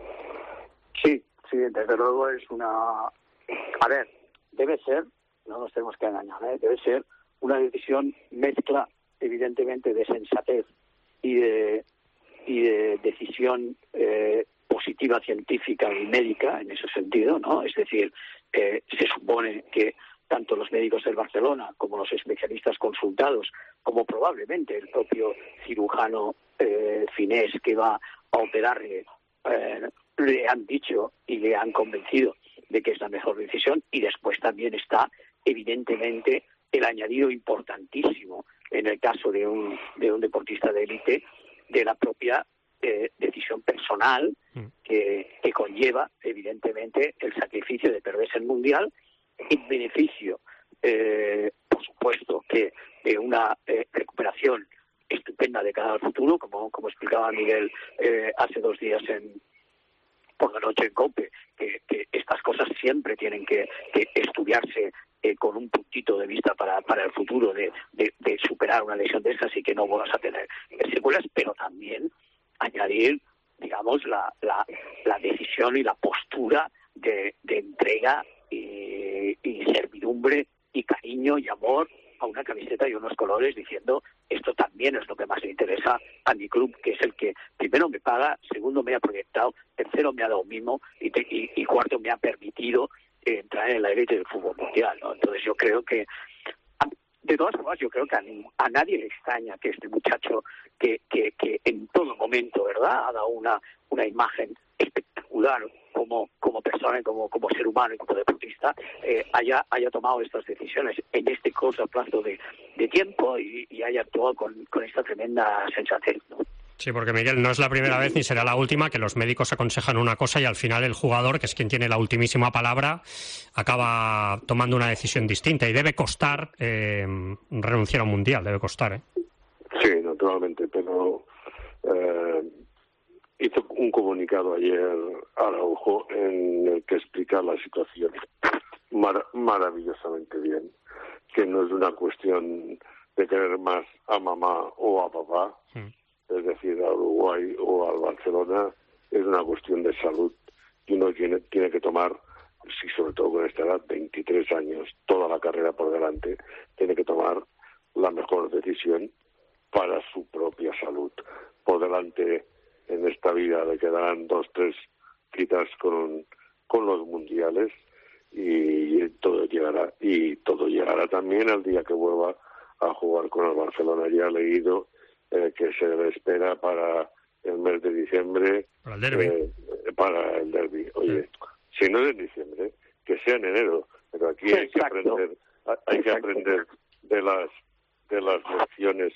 Sí, desde luego es una... A ver, debe ser, no nos tenemos que engañar, debe ser una decisión mezcla, evidentemente, de sensatez y de decisión positiva, científica y médica, en ese sentido, ¿no? Es decir, se supone que tanto los médicos del Barcelona como los especialistas consultados, como probablemente el propio cirujano finés que va a operarle, le han dicho y le han convencido de que es la mejor decisión. Y después también está, evidentemente, el añadido importantísimo en el caso de un deportista de élite, de la propia decisión personal que conlleva, evidentemente, el sacrificio de perderse el Mundial en beneficio, por supuesto, que de una recuperación estupenda de cara al futuro, como explicaba Miguel hace 2 días por la noche en COPE, que estas cosas siempre tienen que estudiarse con un puntito de vista para el futuro de superar una lesión de estas y que no vuelvas a tener secuelas, pero también añadir, digamos, la decisión y la postura de entrega y servidumbre y cariño y amor a una camiseta y unos colores, diciendo esto también es lo que más le interesa a mi club, que es el que primero me paga, segundo me ha proyectado, tercero me ha dado mimo y cuarto me ha permitido entrar en la élite del fútbol mundial, ¿no? Entonces yo creo que, de todas formas, yo creo que a nadie le extraña que este muchacho que en todo momento, ¿verdad?, ha dado una imagen espectacular como persona, como ser humano y como deportista, haya tomado estas decisiones en este corto plazo de tiempo y haya actuado con esta tremenda sensatez, ¿no? Sí, porque Miguel, no es la primera vez ni será la última que los médicos aconsejan una cosa y al final el jugador, que es quien tiene la ultimísima palabra, acaba tomando una decisión distinta y debe costar renunciar a un mundial, debe costar, ¿eh? Sí, naturalmente, pero hizo un comunicado ayer Araujo en el que explica la situación maravillosamente bien, que no es una cuestión de querer más a mamá o a papá, es decir, a Uruguay o al Barcelona, es una cuestión de salud y uno tiene que tomar, sí, sobre todo con esta edad, 23 años, toda la carrera por delante, tiene que tomar la mejor decisión para su propia salud. Por delante, en esta vida le quedarán 2-3 citas con los mundiales y todo llegará. Y todo llegará también al día que vuelva a jugar con el Barcelona. Ya he leído que se le espera para el mes de diciembre. Para el derbi. Para el derbi. Oye, si no es en diciembre, que sea en enero. Pero aquí hay que aprender de las lecciones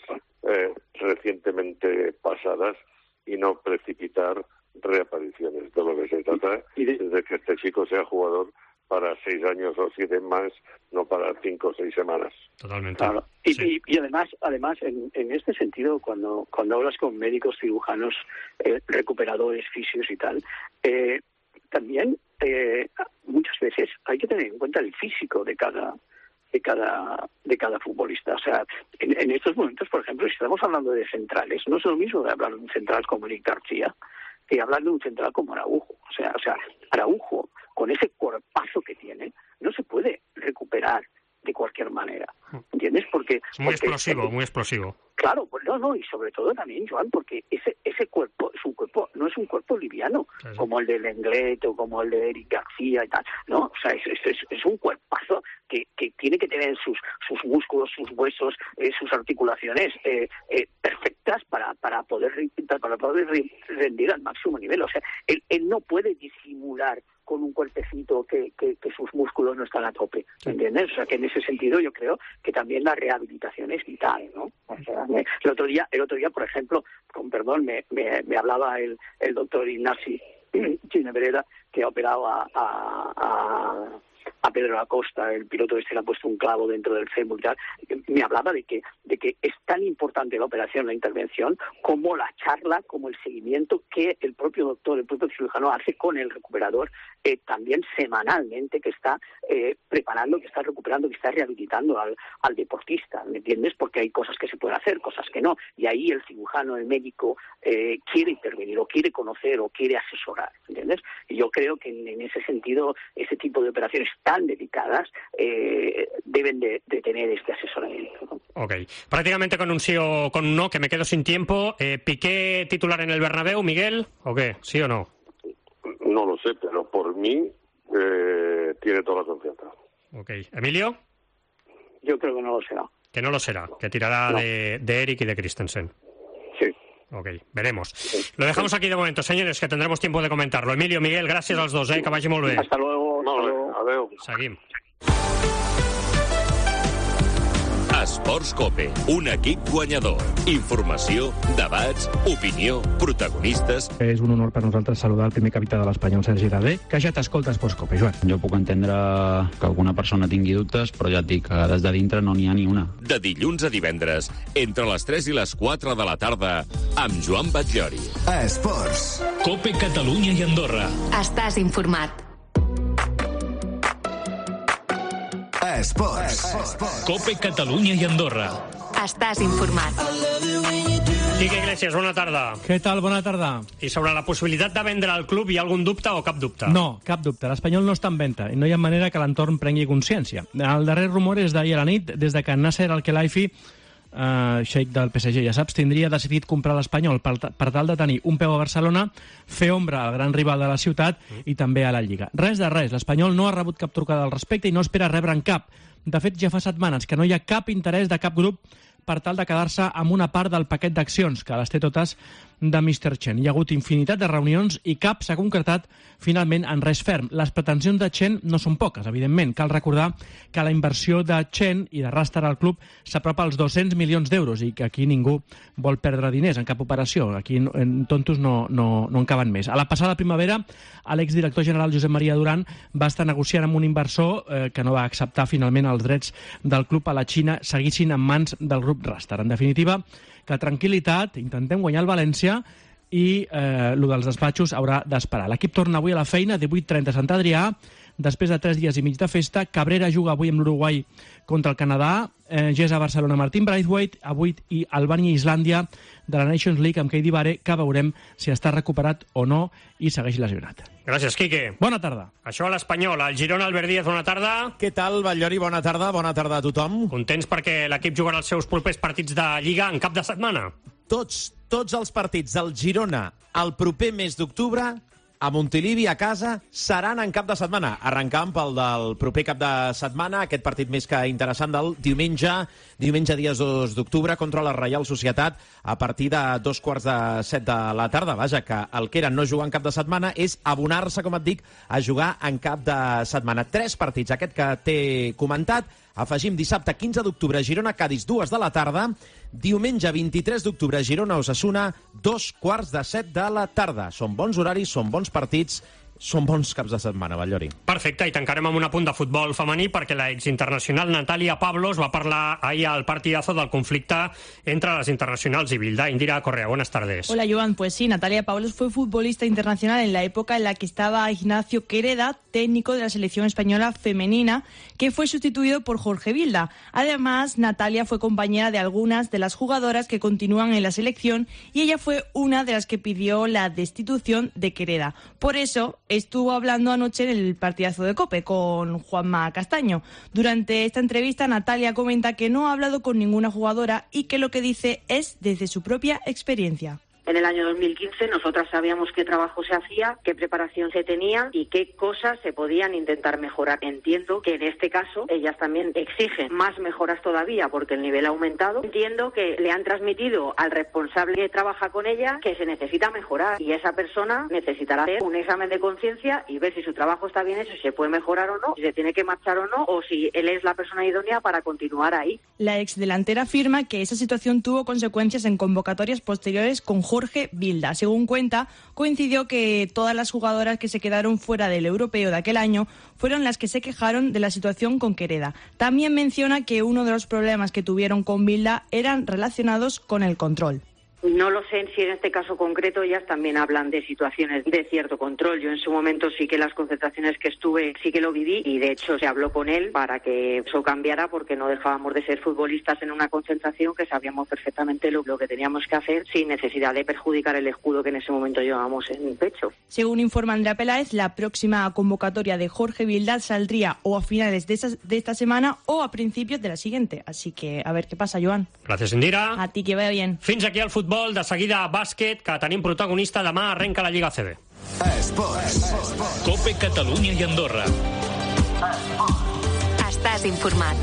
recientemente pasadas y no precipitar reapariciones. De lo que se trata es de que este chico sea jugador para 6 años o 7 más, no para 5 o 6 semanas. Totalmente. Claro. Y además en este sentido, cuando hablas con médicos, cirujanos, recuperadores, fisios y tal, también muchas veces hay que tener en cuenta el físico de cada futbolista. O sea, en estos momentos, por ejemplo, si estamos hablando de centrales, no es lo mismo de hablar de un central como Eric García que hablar de un central como Araujo. O sea, Araujo, con ese cuerpazo que tiene, no se puede recuperar de cualquier manera, ¿entiendes? Porque es muy explosivo, muy explosivo. Claro, pues no, y sobre todo también, Joan, porque ese cuerpo es un cuerpo, no es un cuerpo liviano, como el de Lenglet o como el de Eric García y tal, ¿no? O sea, es un cuerpazo que tiene que tener sus músculos, sus huesos, sus articulaciones perfectas para poder rendir al máximo nivel. O sea, él no puede disimular con un cuerpecito que sus músculos no están a tope, ¿entiendes? O sea, que en ese sentido yo creo que también la rehabilitación es vital, ¿no? O sea, el otro día, por ejemplo, con perdón, me hablaba el doctor Ignasi Ginebreda, que ha operado a Pedro Acosta, el piloto le ha puesto un clavo dentro del fémur y tal. Me hablaba de que es tan importante la operación, la intervención, como la charla, como el seguimiento que el propio doctor, el propio cirujano hace con el recuperador, también semanalmente, que está preparando, que está recuperando, que está rehabilitando al deportista, ¿me entiendes? Porque hay cosas que se pueden hacer, cosas que no, y ahí el cirujano, el médico, quiere intervenir, o quiere conocer, o quiere asesorar, ¿entiendes? Y yo creo que en ese sentido, ese tipo de operaciones tan delicadas deben de tener este asesoramiento, ¿no? Ok. Prácticamente con un sí o con un no, que me quedo sin tiempo. ¿Piqué titular en el Bernabéu, Miguel? ¿O qué? ¿Sí o no? No lo sé, pero por mí tiene toda la confianza. Ok. ¿Emilio? Yo creo que no lo será. Que no lo será, que tirará no. de Eric y de Christensen. Sí. Ok, veremos. Lo dejamos aquí de momento, señores, que tendremos tiempo de comentarlo. Emilio, Miguel, gràcies als dos, que vagi molt bé. Hasta luego. Adeu. Seguim. Esports COPE, un equip guanyador. Informació, debats, opinió, protagonistes. És un honor per nosaltres saludar el primer capità de l'Espanyol, Sergi Darder, que ja t'escolta Esports COPE, Joan. Jo puc entendre que alguna persona tingui dubtes, però ja et dic que des de dintre no n'hi ha ni una. De dilluns a divendres, entre les 3 i les 4 de la tarda, amb Joan Batllori. Esports. COPE Catalunya i Andorra. Estàs informat. Esports. COPE Catalunya i Andorra. Estàs informat. Quique Iglesias, bona tarda. Què tal? Bona tarda. I sobre la possibilitat de vendre el club, hi ha algun dubte o cap dubte? No, cap dubte. L'Espanyol no està en venda i no hi ha manera que l'entorn prengui consciència. El darrer rumor és d'ahir a la nit, des de que Nasser Al-Khelaifi, xeic del PSG, ja saps, tindria decidit comprar l'Espanyol per tal de tenir un peu a Barcelona, fer ombra al gran rival de la ciutat i també a la Lliga. Res de res, l'Espanyol no ha rebut cap trucada al respecte i no espera rebre'n cap. De fet, ja fa setmanes que no hi ha cap interès de cap grup per tal de quedar-se amb una part del paquet d'accions, que les té totes de Mr. Chen. Hi ha hagut infinitat de reunions i cap s'ha concretat finalment en res ferm. Les pretensions de Chen no són poques, evidentment. Cal recordar que la inversió de Chen i de Rastar al club s'apropa als 200 milions d'euros i que aquí ningú vol perdre diners en cap operació. Aquí tontos no en caben més. A la passada primavera, l'exdirector general Josep Maria Duran va estar negociant amb un inversor que no va acceptar finalment els drets del club a la Xina seguissin en mans del grup Rastar. En definitiva, que tranquil·litat, intentem guanyar el València i el dels despatxos haurà d'esperar. L'equip torna avui a la feina, 18:30 Sant Adrià, després de 3 dies i mig de festa. Cabrera juga avui amb l'Uruguai contra el Canadà, Gesa Barcelona Martín Braithwaite, avui i Albània i Islàndia de la Nations League amb Keidi Bare, que veurem si està recuperat o no i segueix lesionat. Gràcies, Quique. Bona tarda. Això a l'Espanyol. El Girona, Albert Díaz, bona tarda. Què tal, Batllori? Bona tarda. Bona tarda a tothom. Contents perquè l'equip jugarà els seus propers partits de Lliga en cap de setmana? Tots els partits del Girona el proper mes d'octubre a Montilivi, a casa, seran en cap de setmana. Arrencant pel del proper cap de setmana, aquest partit més que interessant del diumenge dia 2 d'octubre, contra la Reial Societat, a partir de 2:45 de la tarda. Vaja, que el que era no jugar en cap de setmana és abonar-se, com et dic, a jugar en cap de setmana. 3 partits, aquest que t'he comentat. Afegim dissabte 15 d'octubre Girona-Cadis, 2 de la tarda. Diumenge 23 d'octubre Girona-Osasuna, 2:15 de la tarda. Són bons horaris, són bons partits, són bons caps de setmana, Batllori. Perfecte, i tancarem amb un apunt de futbol femení perquè la exinternacional Natalia Pavlos va parlar ahir al partidazo del conflicte entre las internacionals y Bilda. Indira Correa, buenas tardes. Hola, Joan. Pues sí, Natalia Pavlos fue futbolista internacional en la época en la que estaba Ignacio Quereda, técnico de la selección española femenina, que fue sustituido por Jorge Vilda. Además, Natalia fue compañera de algunas de las jugadoras que continúan en la selección y ella fue una de las que pidió la destitución de Quereda. Por eso estuvo hablando anoche en el partidazo de COPE con Juanma Castaño. Durante esta entrevista, Natalia comenta que no ha hablado con ninguna jugadora y que lo que dice es desde su propia experiencia. En el año 2015 nosotras sabíamos qué trabajo se hacía, qué preparación se tenía y qué cosas se podían intentar mejorar. Entiendo que en este caso ellas también exigen más mejoras todavía porque el nivel ha aumentado. Entiendo que le han transmitido al responsable que trabaja con ella que se necesita mejorar y esa persona necesitará hacer un examen de conciencia y ver si su trabajo está bien hecho, si se puede mejorar o no, si se tiene que marchar o no, o si él es la persona idónea para continuar ahí. La exdelantera afirma que esa situación tuvo consecuencias en convocatorias posteriores con Jorge Vilda. Según cuenta, coincidió que todas las jugadoras que se quedaron fuera del europeo de aquel año fueron las que se quejaron de la situación con Quereda. También menciona que uno de los problemas que tuvieron con Vilda eran relacionados con el control. No lo sé si en este caso concreto ellas también hablan de situaciones de cierto control. Yo en su momento sí que las concentraciones que estuve sí que lo viví y de hecho se habló con él para que eso cambiara porque no dejábamos de ser futbolistas en una concentración que sabíamos perfectamente lo que teníamos que hacer sin necesidad de perjudicar el escudo que en ese momento llevábamos en el pecho. Según informa Andrea Peláez, la próxima convocatoria de Jorge Vilda saldría o a finales de esta semana o a principios de la siguiente. Así que a ver qué pasa, Joan. Gracias, Indira. A ti, que vaya bien. Fins aquí el futbol. De seguida, bàsquet, que tenim protagonista. Demà arrenca la Lliga ACB. Cope Catalunya i Andorra. Estàs informat.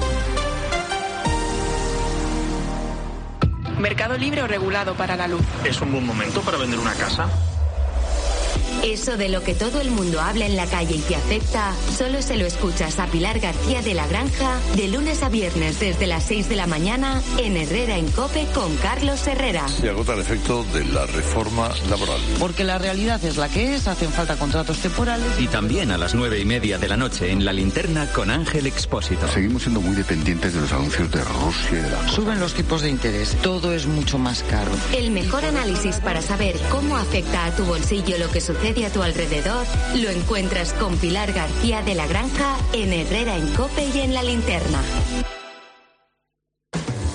Mercado libre o regulado para la luz. ¿Es un buen momento para vender una casa? Eso de lo que todo el mundo habla en la calle y te afecta, solo se lo escuchas a Pilar García de la Granja de lunes a viernes desde las 6 de la mañana en Herrera en COPE con Carlos Herrera. Se agota el efecto de la reforma laboral. Porque la realidad es la que es, hacen falta contratos temporales. Y también a las 9:30 de la noche en La Linterna con Ángel Expósito. Seguimos siendo muy dependientes de los anuncios de Rusia y de la... Suben los tipos de interés, todo es mucho más caro. El mejor análisis para saber cómo afecta a tu bolsillo lo que sucede a tu alrededor lo encuentras con Pilar García de la Granja en Herrera en COPE y en La Linterna.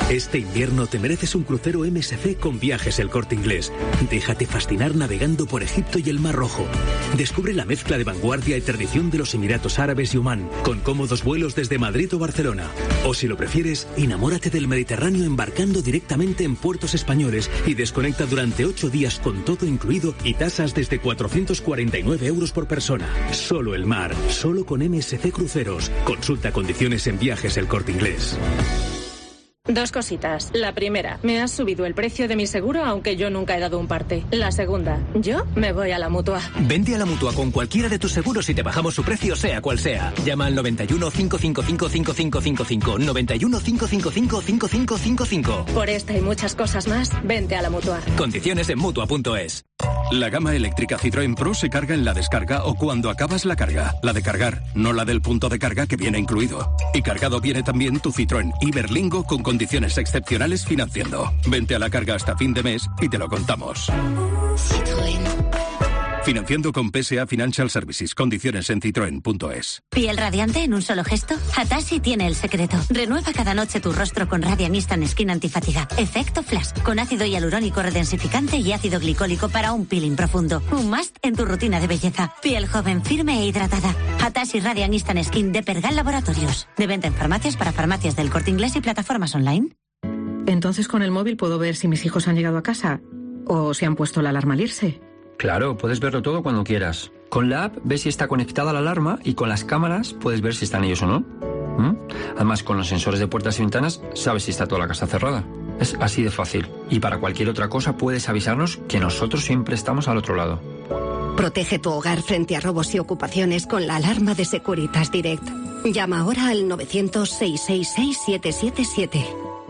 Este invierno te mereces un crucero MSC con Viajes El Corte Inglés. Déjate fascinar navegando por Egipto y el Mar Rojo. Descubre la mezcla de vanguardia y tradición de los Emiratos Árabes y Omán, con cómodos vuelos desde Madrid o Barcelona. O si lo prefieres, enamórate del Mediterráneo embarcando directamente en puertos españoles y desconecta durante 8 días con todo incluido y tasas desde 449 euros por persona. Solo el mar, solo con MSC Cruceros. Consulta condiciones en Viajes El Corte Inglés. Dos cositas. La primera, me has subido el precio de mi seguro aunque yo nunca he dado un parte. La segunda, yo me voy a la Mutua. Vente a la Mutua con cualquiera de tus seguros y te bajamos su precio sea cual sea. Llama al 91 555 5555. 91 555 5555. Por esta y muchas cosas más, vente a la Mutua. Condiciones en Mutua.es. La gama eléctrica Citroën Pro se carga en la descarga o cuando acabas la carga. La de cargar, no la del punto de carga que viene incluido. Y cargado viene también tu Citroën Iberlingo con condiciones excepcionales financiando. Vente a la carga hasta fin de mes y te lo contamos. Citroën. Financiando con PSA Financial Services. Condiciones en citroen.es. ¿Piel radiante en un solo gesto? Hatashi tiene el secreto. Renueva cada noche tu rostro con Radiant Instant Skin Antifatiga. Efecto Flash. Con ácido hialurónico redensificante y ácido glicólico para un peeling profundo. Un must en tu rutina de belleza. Piel joven, firme e hidratada. Hatashi Radiant Instant Skin de Pergal Laboratorios. De venta en farmacias para farmacias del Corte Inglés y plataformas online. Entonces con el móvil puedo ver si mis hijos han llegado a casa o si han puesto la alarma al irse. Claro, puedes verlo todo cuando quieras. Con la app ves si está conectada la alarma y con las cámaras puedes ver si están ellos o no. Además, con los sensores de puertas y ventanas sabes si está toda la casa cerrada. Es así de fácil. Y para cualquier otra cosa puedes avisarnos que nosotros siempre estamos al otro lado. Protege tu hogar frente a robos y ocupaciones con la alarma de Securitas Direct. Llama ahora al 900-666-777.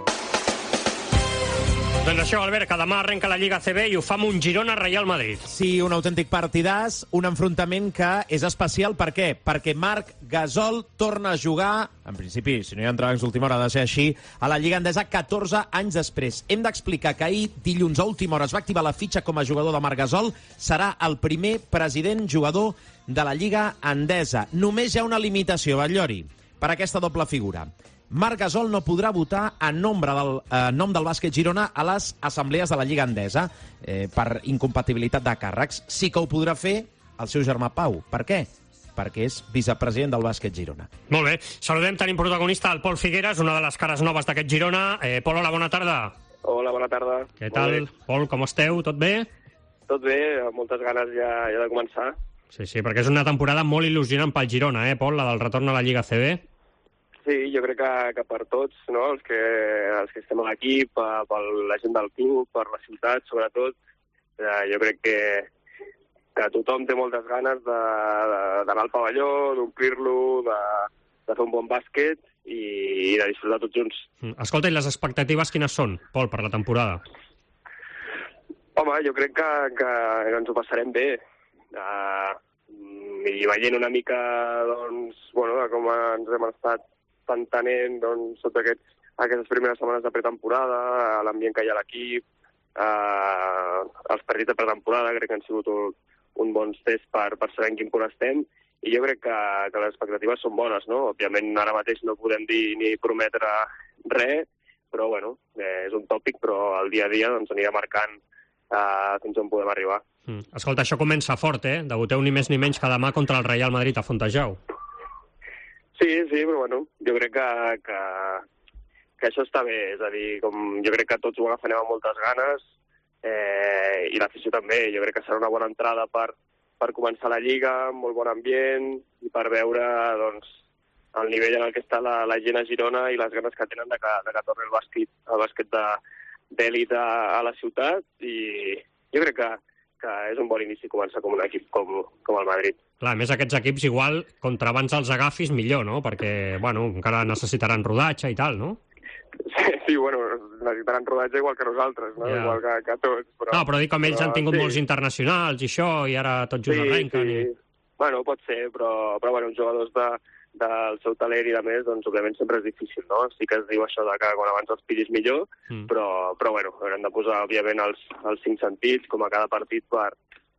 Doncs això, Albert, que demà arrenca la Lliga CB i ho fa amb un Girona-Real Madrid. Sí, un autèntic partidàs, un enfrontament que és especial. Per què? Perquè Marc Gasol torna a jugar, en principi, si no hi ha entrebancs d'última hora, ha de ser així, a la Lliga Endesa 14 anys després. Hem d'explicar que ahir, dilluns a última hora, es va activar la fitxa com a jugador de Marc Gasol. Serà el primer president jugador de la Lliga Endesa. Només hi ha una limitació, Batllori, per aquesta doble figura. Marc Gasol no podrà votar en nom del bàsquet Girona a les assemblees de la Lliga Endesa per incompatibilitat de càrrecs. Sí que ho podrà fer el seu germà Pau. Per què? Perquè és vicepresident del bàsquet Girona. Molt bé. Saludem, tenim protagonista el Pol Figueres, una de les cares noves d'aquest Girona. Pol, hola, bona tarda. Hola, bona tarda. Què tal? Pol, com esteu? Tot bé? Tot bé, amb moltes ganes ja de començar. Sí, perquè és una temporada molt il·lusionant pel Girona, Pol, la del retorn a la Lliga CB. Sí, jo crec que per tots, no? els que estem a l'equip, per la gent del club, per la ciutat, sobretot, jo crec que tothom té moltes ganes d'anar al pavelló, d'omplir-lo, de fer un bon bàsquet i de disfrutar tots junts. Escolta, i les expectatives quines són, Pol, per la temporada? Home, jo crec que ens ho passarem bé. I veient una mica doncs, com ens hem estat entenent sota aquestes primeres setmanes de pretemporada, l'ambient que hi ha a l'equip, els partits de pretemporada crec que han sigut un bon test per saber en quin punt estem, i jo crec que les expectatives són bones, no? Òbviament ara mateix no podem dir ni prometre res, però és un tòpic, però el dia a dia anirà marcant fins on podem arribar. Escolta, això comença fort, Debuteu ni més ni menys que demà contra el Real Madrid a Fontejau. Sí, però jo crec que això està bé, és a dir, jo crec que tots ho agafarem amb moltes ganes i l'afició també. Jo crec que serà una bona entrada per començar la Lliga, amb molt bon ambient i per veure el nivell en el que està la gent a Girona i les ganes que tenen de que torni el bàsquet d'elit a la ciutat, i jo crec que és un bon inici començar com un equip com el Madrid. Clar, a més aquests equips igual, contra abans els agafis, millor, no? Perquè, encara necessitaran rodatge i tal, no? Sí, necessitaran rodatge igual que nosaltres, no? Ja. Igual que tots. Però dic com ells han tingut molts internacionals i això, i ara tots just arrenquen. Sí. Pot ser, però uns jugadors del seu talent i de més, òbviament sempre és difícil, no? Sí que es diu això de que quan abans els pillis millor, però haurem de posar, òbviament, els 5 sentits, com a cada partit, per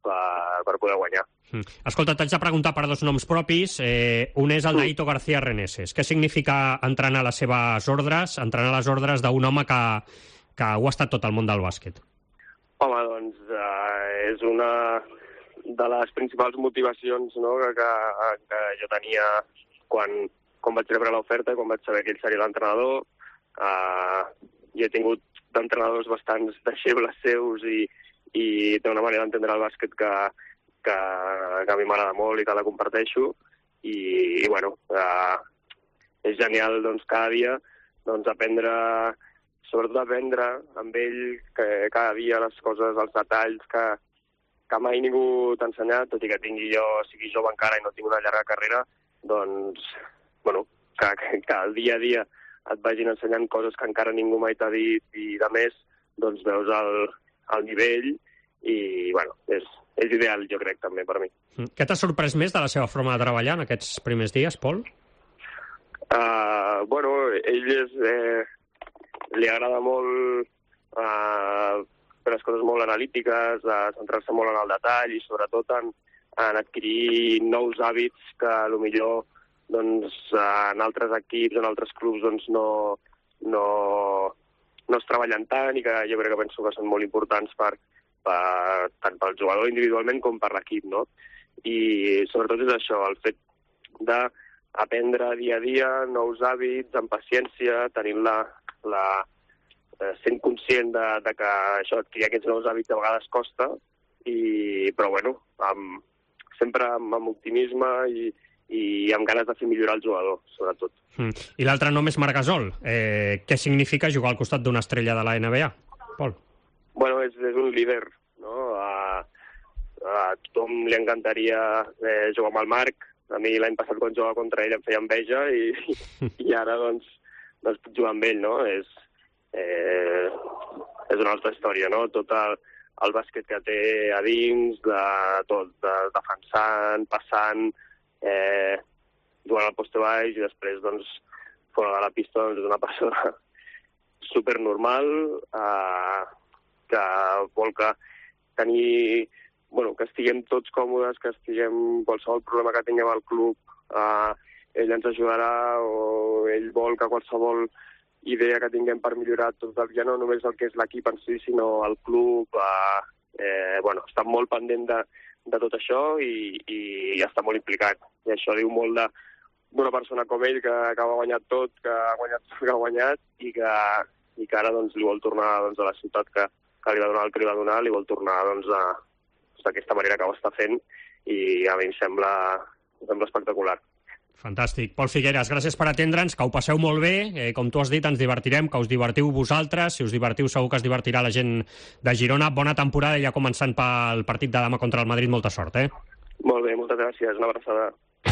per poder guanyar. Escolta, t'haig de preguntar per dos noms propis. Un és el d'Aito García Reneses. Què significa entrenar les seves ordres, entrenar les ordres d'un home que ho ha estat tot el món del bàsquet? Home, doncs és una de les principals motivacions, no, que jo tenia quan vaig rebre l'oferta, quan vaig saber que ell seria l'entrenador. Jo he tingut d'entrenadors bastants deixebles seus i té una manera d'entendre el bàsquet que a mi m'agrada molt i que la comparteixo. I bueno, és genial doncs, cada dia doncs, sobretot aprendre amb ell cada dia les coses, els detalls que mai ningú t'ha ensenyat, tot i que sigui jove encara i no tinc una llarga carrera, doncs, bueno, que el dia a dia et vagin ensenyant coses que encara ningú mai t'ha dit i, de més, doncs veus el nivell i, bueno, és ideal, jo crec, també, per mi. Què t'ha sorprès més de la seva forma de treballar en aquests primers dies, Pol? Bueno, ell li agrada molt fer les coses molt analítiques, centrar-se molt en el detall i, sobretot, en adquirir nous hàbits que, potser, doncs, en altres equips, en altres clubs, doncs, no es treballen tant i que jo crec que penso que són molt importants tant pel jugador individualment com per l'equip, no? I sobretot és això, el fet d'aprendre dia a dia nous hàbits, amb paciència, tenint sent conscient de que això, adquirir aquests nous hàbits a vegades costa, però bueno, sempre amb optimisme i amb ganes de fer millorar el jugador, sobretot. I l'altre nom és Marc Gasol. Què significa jugar al costat d'una estrella de la NBA, Pol? Bueno, és un líder, no? A tothom li encantaria jugar amb el Marc. A mi l'any passat quan jugava contra ell em feia enveja i ara doncs puc jugar amb ell, no? És una altra història, no? Tot el bàsquet que té a dins, defensant, passant, jugant al poste baix i després, doncs, fora de la pista, doncs, és una persona supernormal que vol que estiguem tots còmodes, que estiguem qualsevol problema que tinguem al club, ell ens ajudarà o ell vol que qualsevol idea que tinguem per millorar tot ja no només el que és l'equip en si, sinó el club, està molt pendent de tot això i està molt implicat. I això diu molt d'una persona com ell que ha guanyat tot, que ha guanyat i que ara doncs, li vol tornar doncs, a la ciutat que li va donar el que li va donar, li vol tornar doncs, d'aquesta manera que ho està fent i a mi em sembla espectacular. Fantàstic. Pol Figueres, gràcies per atendre'ns, que ho passeu molt bé, com tu has dit, ens divertirem, que us divertiu vosaltres, si us divertiu segur que es divertirà la gent de Girona. Bona temporada i ja començant pel partit de demà contra el Madrid, molta sort, Molt bé, moltes gràcies, una abraçada.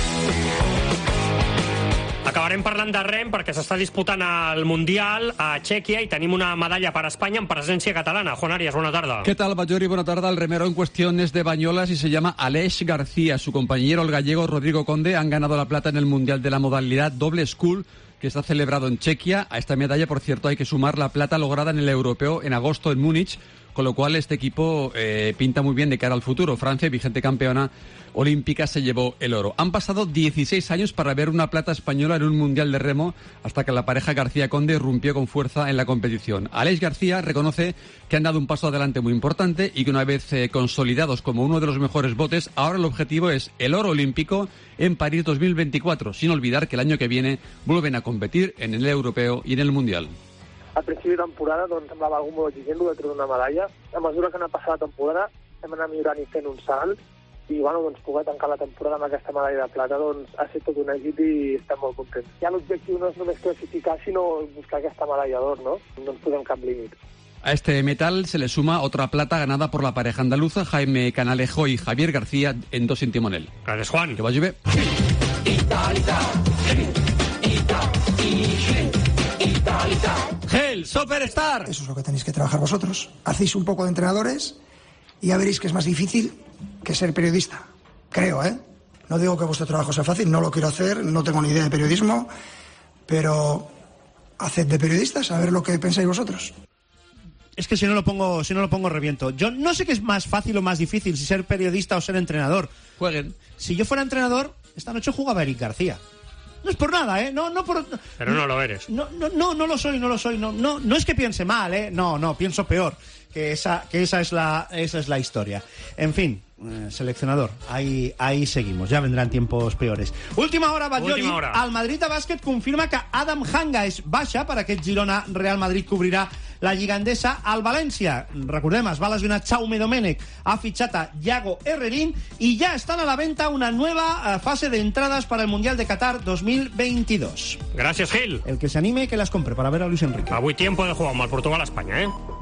Acabarem parlant de rem perquè s'està disputant el Mundial a Txèquia y tenim una medalla para España en presencia catalana. Juan Arias, buena tarde. ¿Qué tal, Ballori? Buena tarde. El remero en cuestión es de Bañolas y se llama Aleix García. Su compañero, el gallego Rodrigo Conde, han ganado la plata en el Mundial de la modalidad doble school que está celebrado en Chequia. A esta medalla, por cierto, hay que sumar la plata lograda en el europeo en agosto en Múnich, con lo cual este equipo pinta muy bien de cara al futuro. Francia, vigente campeona olímpica, se llevó el oro. Han pasado 16 años para ver una plata española en un mundial de remo hasta que la pareja García-Conde irrumpió con fuerza en la competición. Aleix García reconoce que han dado un paso adelante muy importante y que una vez consolidados como uno de los mejores botes, ahora el objetivo es el oro olímpico en París 2024, sin olvidar que el año que viene vuelven a competir en el europeo y en el mundial. Al principi de temporada doncs, semblava algú molt exigent de treure una medalla. A mesura que ha passat la temporada hem anat millorant i fent un salt i doncs, poder tancar la temporada amb aquesta medalla de plata doncs, ha estat tot un èxit i estem molt contents. Ja l'objectiu no és només classificar, sinó buscar aquesta medalla d'or, no? No ens posem cap límit. A este metal se le suma otra plata ganada por la pareja andaluza, Jaime Canalejo y Javier García, en dos sin timonel. Gracias, Juan. Que vaya bien. Gel, Superstar. Eso es lo que tenéis que trabajar vosotros. Hacéis un poco de entrenadores y ya veréis que es más difícil que ser periodista. Creo, ¿eh? No digo que vuestro trabajo sea fácil, no lo quiero hacer, no tengo ni idea de periodismo, pero haced de periodistas, a ver lo que pensáis vosotros. es que si no lo pongo reviento. Yo no sé qué es más fácil o más difícil, si ser periodista o ser entrenador. Jueguen. Si yo fuera entrenador, esta noche jugaba Eric García. No es por nada, ¿eh? Pero no lo eres. No lo soy. No es que piense mal, ¿eh? No, pienso peor. Que esa es la historia. En fin, seleccionador, ahí seguimos. Ya vendrán tiempos peores. Última hora, Batllori. El Madrid de bàsquet confirma que Adam Hanga és baixa per aquest Girona-Real Madrid cobrirà la Lliga Endesa. Al València, recordem, es va lesionar Jaume Domènech, ha fitxat a Yago Herrerín y ya están a la venta una nueva fase de entradas para el Mundial de Qatar 2022. Gracias, Gil. El que se anime, que las compre para ver a Luis Enrique. Avui tiempo de jugar amb el Portugal a Espanya,